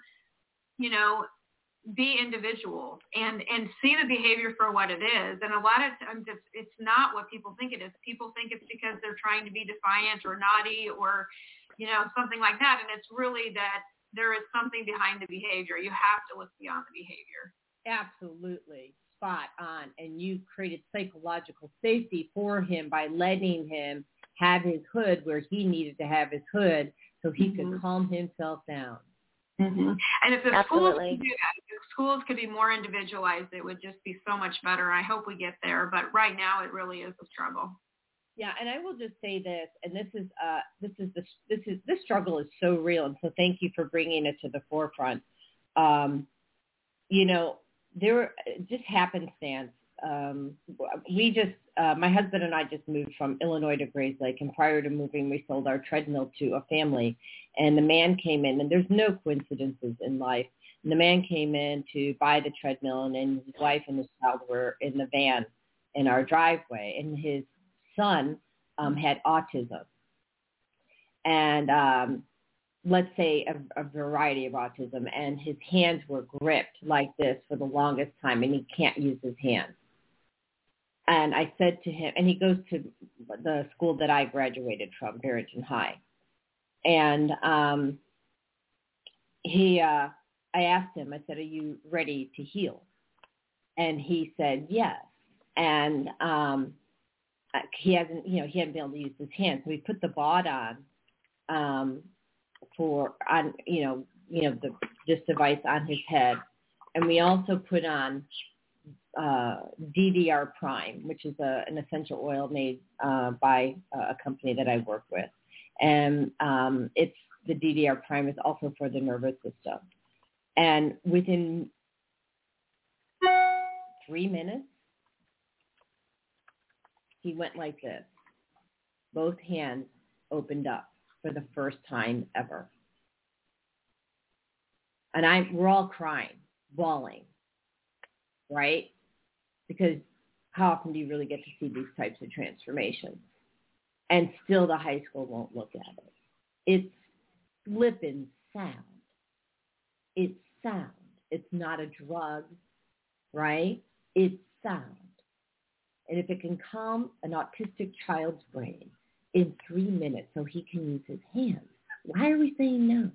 be individuals and see the behavior for what it is. And a lot of times it's not what people think it is. People think it's because they're trying to be defiant or naughty or, something like that. And it's really that there is something behind the behavior. You have to look beyond the behavior. Absolutely. Spot on. And you created psychological safety for him by letting him have his hood where he needed to have his hood so he could calm himself down. And if the schools Absolutely. could do that, if the schools could be more individualized, it would just be so much better. I hope we get there, but right now it really is a struggle. Yeah, and I will just say this, and this struggle is so real, and so thank you for bringing it to the forefront. There just happenstance. My husband and I just moved from Illinois to Grayslake, and prior to moving, we sold our treadmill to a family, and the man came in, and there's no coincidences in life. And the man came in to buy the treadmill, and then his wife and his child were in the van in our driveway, and his son had autism, and let's say a variety of autism, and his hands were gripped like this for the longest time, and he can't use his hands. And I said to him, and he goes to the school that I graduated from, Barrington High, and I asked him, I said, "Are you ready to heal?" And he said yes, and he hadn't been able to use his hands, so we put the baud on this device on his head, and we also put on DDR Prime, which is an essential oil made by a company that I work with, and the DDR Prime is also for the nervous system, and within 3 minutes. He went like this. Both hands opened up for the first time ever. And we're all crying, bawling, right? Because how often do you really get to see these types of transformations? And still the high school won't look at it. It's flippin' sound. It's sound. It's not a drug, right? It's sound. And if it can calm an autistic child's brain in 3 minutes so he can use his hands, why are we saying no?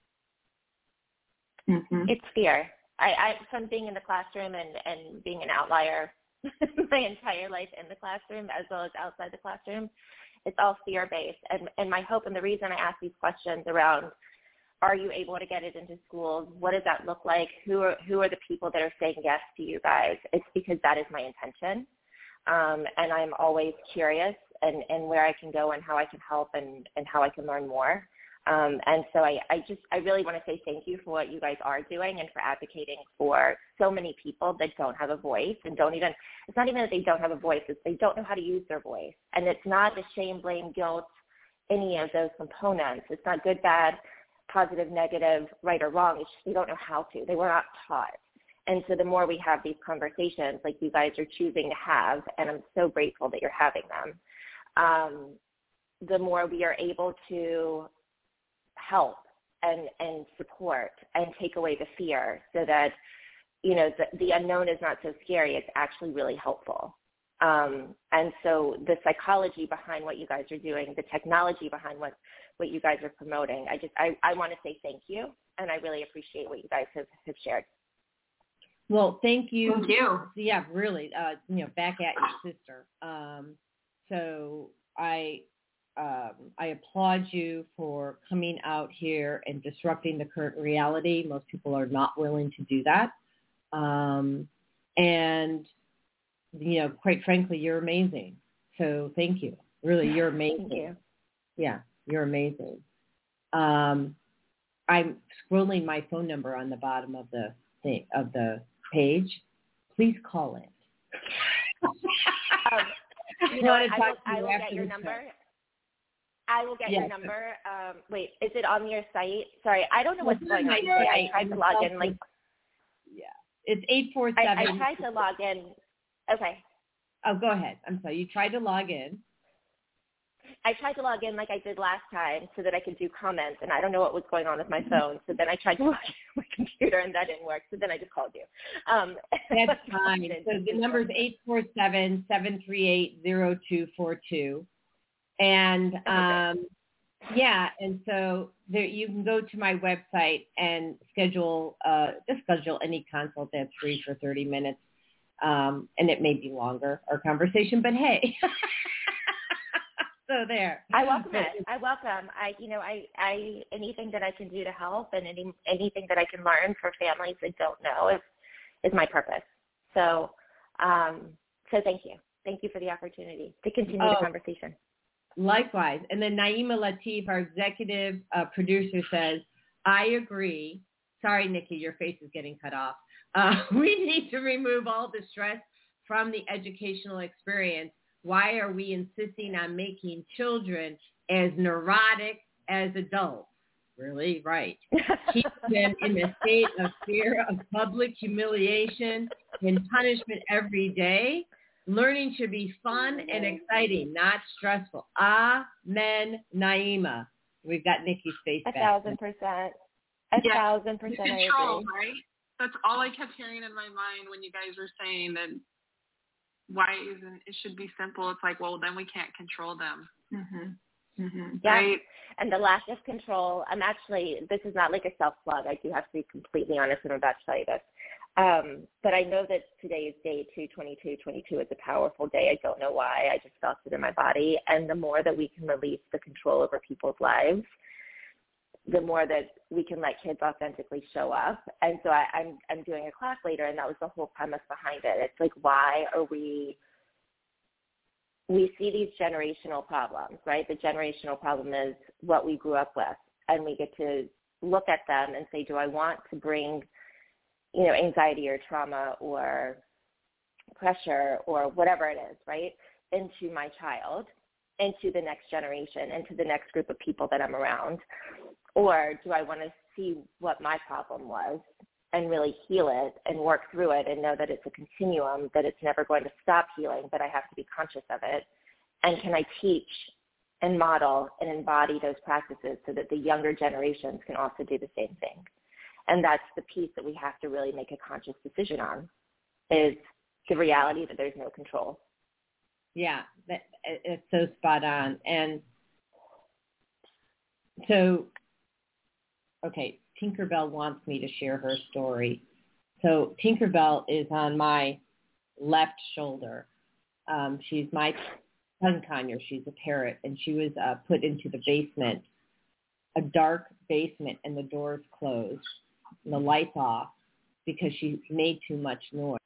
It's fear. From being in the classroom and being an outlier my entire life in the classroom as well as outside the classroom, it's all fear-based. And my hope, and the reason I ask these questions around, are you able to get it into schools? What does that look like? Who are the people that are saying yes to you guys? It's because that is my intention. And I'm always curious and where I can go and how I can help and how I can learn more. And so I really want to say thank you for what you guys are doing and for advocating for so many people that don't have a voice and it's not even that they don't have a voice, it's they don't know how to use their voice. And it's not the shame, blame, guilt, any of those components. It's not good, bad, positive, negative, right or wrong. It's just they don't know how to. They were not taught. And so the more we have these conversations like you guys are choosing to have, and I'm so grateful that you're having them, the more we are able to help and support and take away the fear so that, the unknown is not so scary. It's actually really helpful. And so the psychology behind what you guys are doing, the technology behind what you guys are promoting, I want to say thank you, and I really appreciate what you guys have shared. Well, thank you. Thank you. Yeah, really, back at your sister. So I applaud you for coming out here and disrupting the current reality. Most people are not willing to do that. And, quite frankly, you're amazing. So thank you. Really, you're amazing. Thank you. Yeah, you're amazing. I'm scrolling my phone number on the bottom of the page. Please call it. I will get your number. I will get your number. Wait, is it on your site? Sorry, I don't know what's going on today. I tried to log in. Yeah, it's 847. I tried to log in. Okay. Oh, go ahead. I'm sorry. You tried to log in. I tried to log in like I did last time so that I could do comments, and I don't know what was going on with my phone. So then I tried to log in on my computer, and that didn't work. So then I just called you. That's fine. So the number is 847-738-0242. And, and so there, you can go to my website and schedule any consult that's free for 30 minutes. And it may be longer, our conversation, but hey. So So there. I welcome it. I anything that I can do to help and anything that I can learn for families that don't know is my purpose. So, so thank you. Thank you for the opportunity to continue the conversation. Likewise. And then Naima Latif, our executive producer, says, I agree. Sorry, Nikki, your face is getting cut off. We need to remove all the stress from the educational experience. Why are we insisting on making children as neurotic as adults? Really? Right. Keep them in a state of fear of public humiliation and punishment every day. Learning should be fun and exciting, not stressful. Amen, Naima. We've got Nikki's face back. 1,000%. 1,000%. I Control, agree. right? That's all I kept hearing in my mind when you guys were saying that. Why isn't it should be simple? It's like, well, then we can't control them. Yeah. Right? And the lack of control. This is not like a self-plug. I do have to be completely honest, and I'm about to tell you this. But I know that today is day 222. It's a powerful day. I don't know why. I just felt it in my body. And the more that we can release the control over people's lives, the more that we can let kids authentically show up. And so I'm doing a class later, and that was the whole premise behind it. It's like, why are we see these generational problems, right? The generational problem is what we grew up with, and we get to look at them and say, do I want to bring, anxiety or trauma or pressure or whatever it is, right, into my child, into the next generation, into the next group of people that I'm around? Or do I want to see what my problem was and really heal it and work through it and know that it's a continuum, that it's never going to stop healing, but I have to be conscious of it? And can I teach and model and embody those practices so that the younger generations can also do the same thing? And that's the piece that we have to really make a conscious decision on, is the reality that there's no control. Yeah, it's so spot on. And so, okay, Tinkerbell wants me to share her story. So Tinkerbell is on my left shoulder. She's my sun conure. She's a parrot, and she was put into the basement, a dark basement, and the doors closed and the lights off because she made too much noise.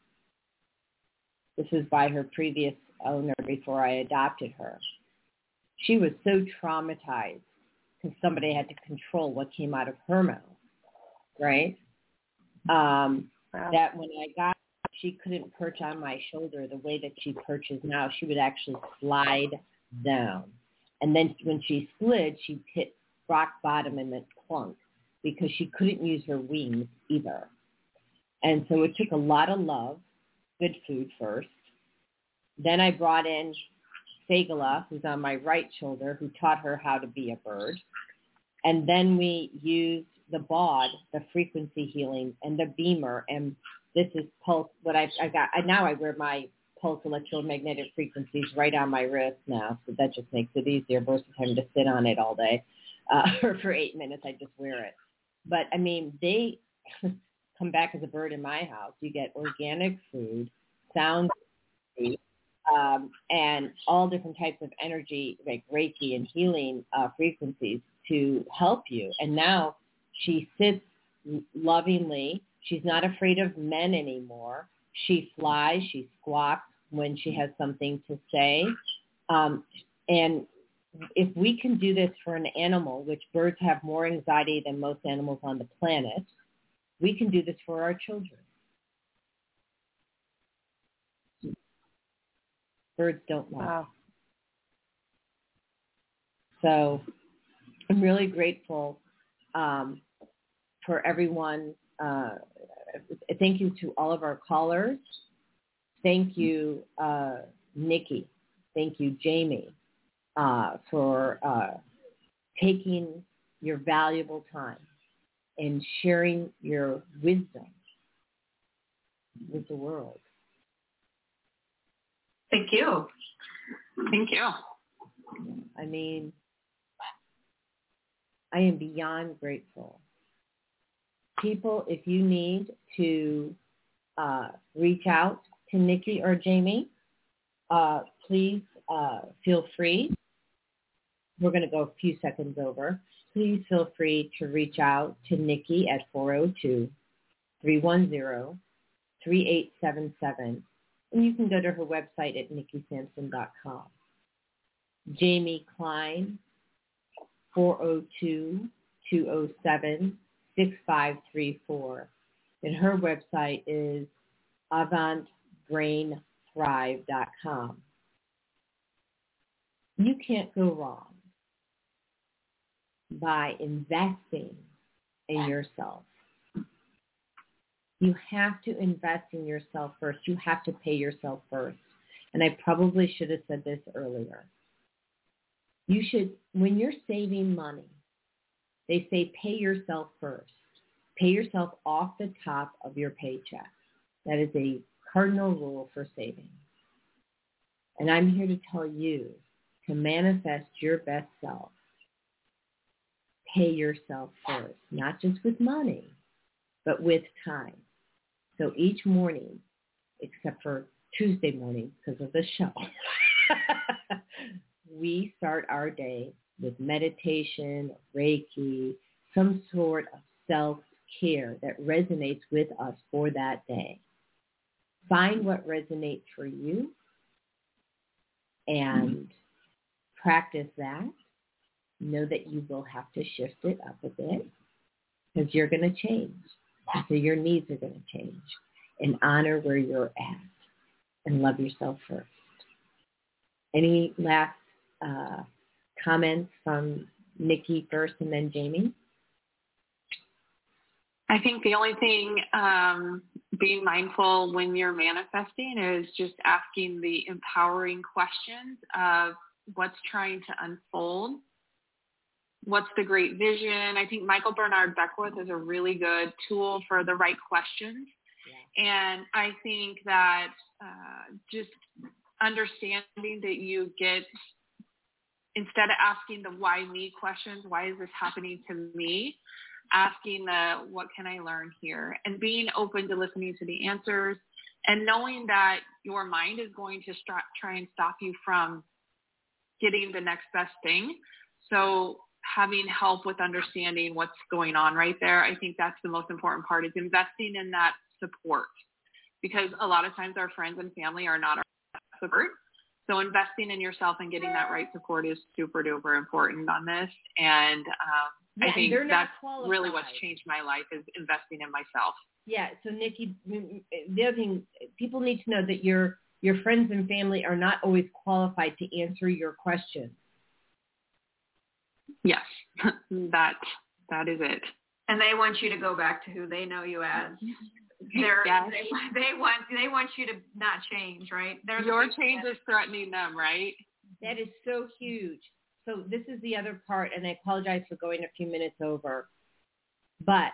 This was by her previous owner before I adopted her. She was so traumatized because somebody had to control what came out of her mouth, right? Wow. That when I got her, she couldn't perch on my shoulder the way that she perches now. She would actually slide down. And then when she slid, she'd hit rock bottom and then clunk because she couldn't use her wings either. And so it took a lot of love, good food first. Then I brought in Sagala, who's on my right shoulder, who taught her how to be a bird. And then we used the BOD, the frequency healing, and the beamer. And this is pulse. What I got now, I wear my pulse electromagnetic frequencies right on my wrist now, so that just makes it easier versus having to sit on it all day or for 8 minutes. I just wear it. But I mean, they come back as a bird in my house. You get organic food, sound. And all different types of energy, like Reiki and healing frequencies to help you. And now she sits lovingly. She's not afraid of men anymore. She flies. She squawks when she has something to say. And if we can do this for an animal, which birds have more anxiety than most animals on the planet, we can do this for our children. Birds don't lie. Wow. So I'm really grateful for everyone. Thank you to all of our callers. Thank you, Nikki. Thank you, Jamie, for taking your valuable time and sharing your wisdom with the world. Thank you. Thank you. I mean, I am beyond grateful. People, if you need to reach out to Nikki or Jamie, please feel free. we're going to go a few seconds over. Please feel free to reach out to Nikki at 402-310-3877. And you can go to her website at nikkisampson.com. Jamie Klein, 402-207-6534. And her website is avantbrainthrive.com. You can't go wrong by investing in yourself. You have to invest in yourself first. You have to pay yourself first. And I probably should have said this earlier. You should, when you're saving money, they say pay yourself first. Pay yourself off the top of your paycheck. That is a cardinal rule for saving. And I'm here to tell you to manifest your best self. Pay yourself first, not just with money, but with time. So each morning, except for Tuesday morning because of the show, we start our day with meditation, Reiki, some sort of self-care that resonates with us for that day. Find what resonates for you and practice that. Know that you will have to shift it up a bit because you're going to change. So your needs are going to change. And honor where you're at and love yourself first. Any last comments from Nikki first and then Jamie? I think the only thing being mindful when you're manifesting is just asking the empowering questions of what's trying to unfold. What's the great vision? I think Michael Bernard Beckwith is a really good tool for the right questions. Yeah. And I think that just understanding that you get, instead of asking the why me questions, why is this happening to me, asking the what can I learn here, and being open to listening to the answers and knowing that your mind is going to try and stop you from getting the next best thing. So having help with understanding what's going on right there, I think that's the most important part, is investing in that support, because a lot of times our friends and family are not our support. So investing in yourself and getting that right support is super duper important on this. And I think that's really what's changed my life, is investing in myself. Yeah. So Nikki, the other thing, people need to know that your friends and family are not always qualified to answer your questions. Yes, that is it. And they want you to go back to who they know you as. Yes. They want you to not change, right? Your change is threatening them, right? That is so huge. So this is the other part, and I apologize for going a few minutes over, but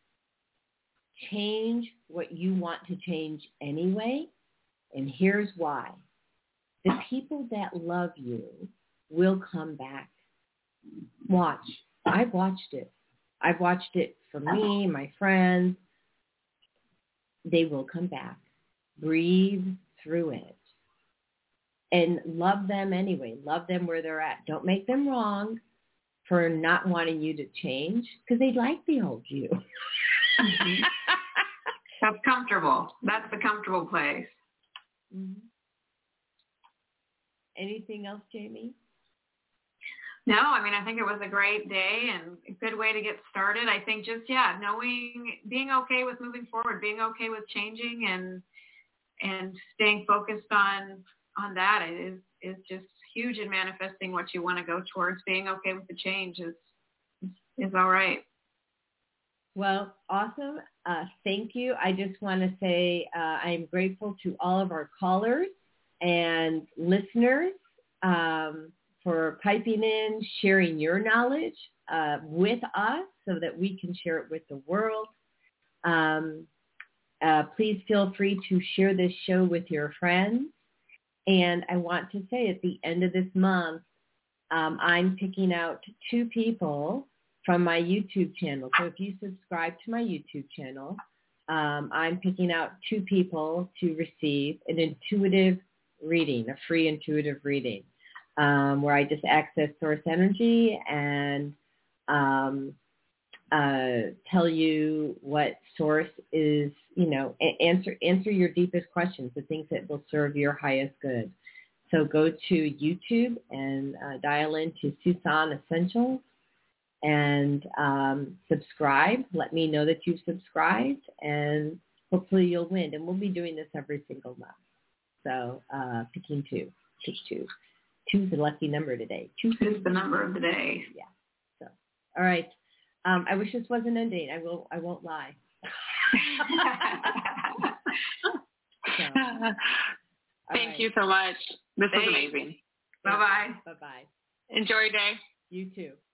change what you want to change anyway, and here's why. The people that love you will come back. Watch. I've watched it. I've watched it for me, my friends. They will come back. Breathe through it. And love them anyway. Love them where they're at. Don't make them wrong for not wanting you to change, because they like the old you. Mm-hmm. That's comfortable. That's the comfortable place. Mm-hmm. Anything else, Jamie? No, I mean, I think it was a great day and a good way to get started. I think just, knowing, being okay with moving forward, being okay with changing and staying focused on that is just huge in manifesting what you want to go towards. Being okay with the change is all right. Well, awesome. Thank you. I just want to say I'm grateful to all of our callers and listeners for piping in, sharing your knowledge with us so that we can share it with the world. Please feel free to share this show with your friends. And I want to say at the end of this month, I'm picking out 2 people from my YouTube channel. So if you subscribe to my YouTube channel, I'm picking out 2 people to receive an intuitive reading, a free intuitive reading. where I just access source energy and tell you what source is, answer your deepest questions, the things that will serve your highest good. So go to YouTube and dial into Susan Essentials and subscribe. Let me know that you've subscribed, and hopefully you'll win. And we'll be doing this every single month. So picking two. Pick two. Two's the lucky number today. Two is the number of the day. Yeah. So, all right. I wish this wasn't ending. I won't lie. Thank you so much. This was amazing. Bye-bye. Bye-bye. Enjoy your day. You too.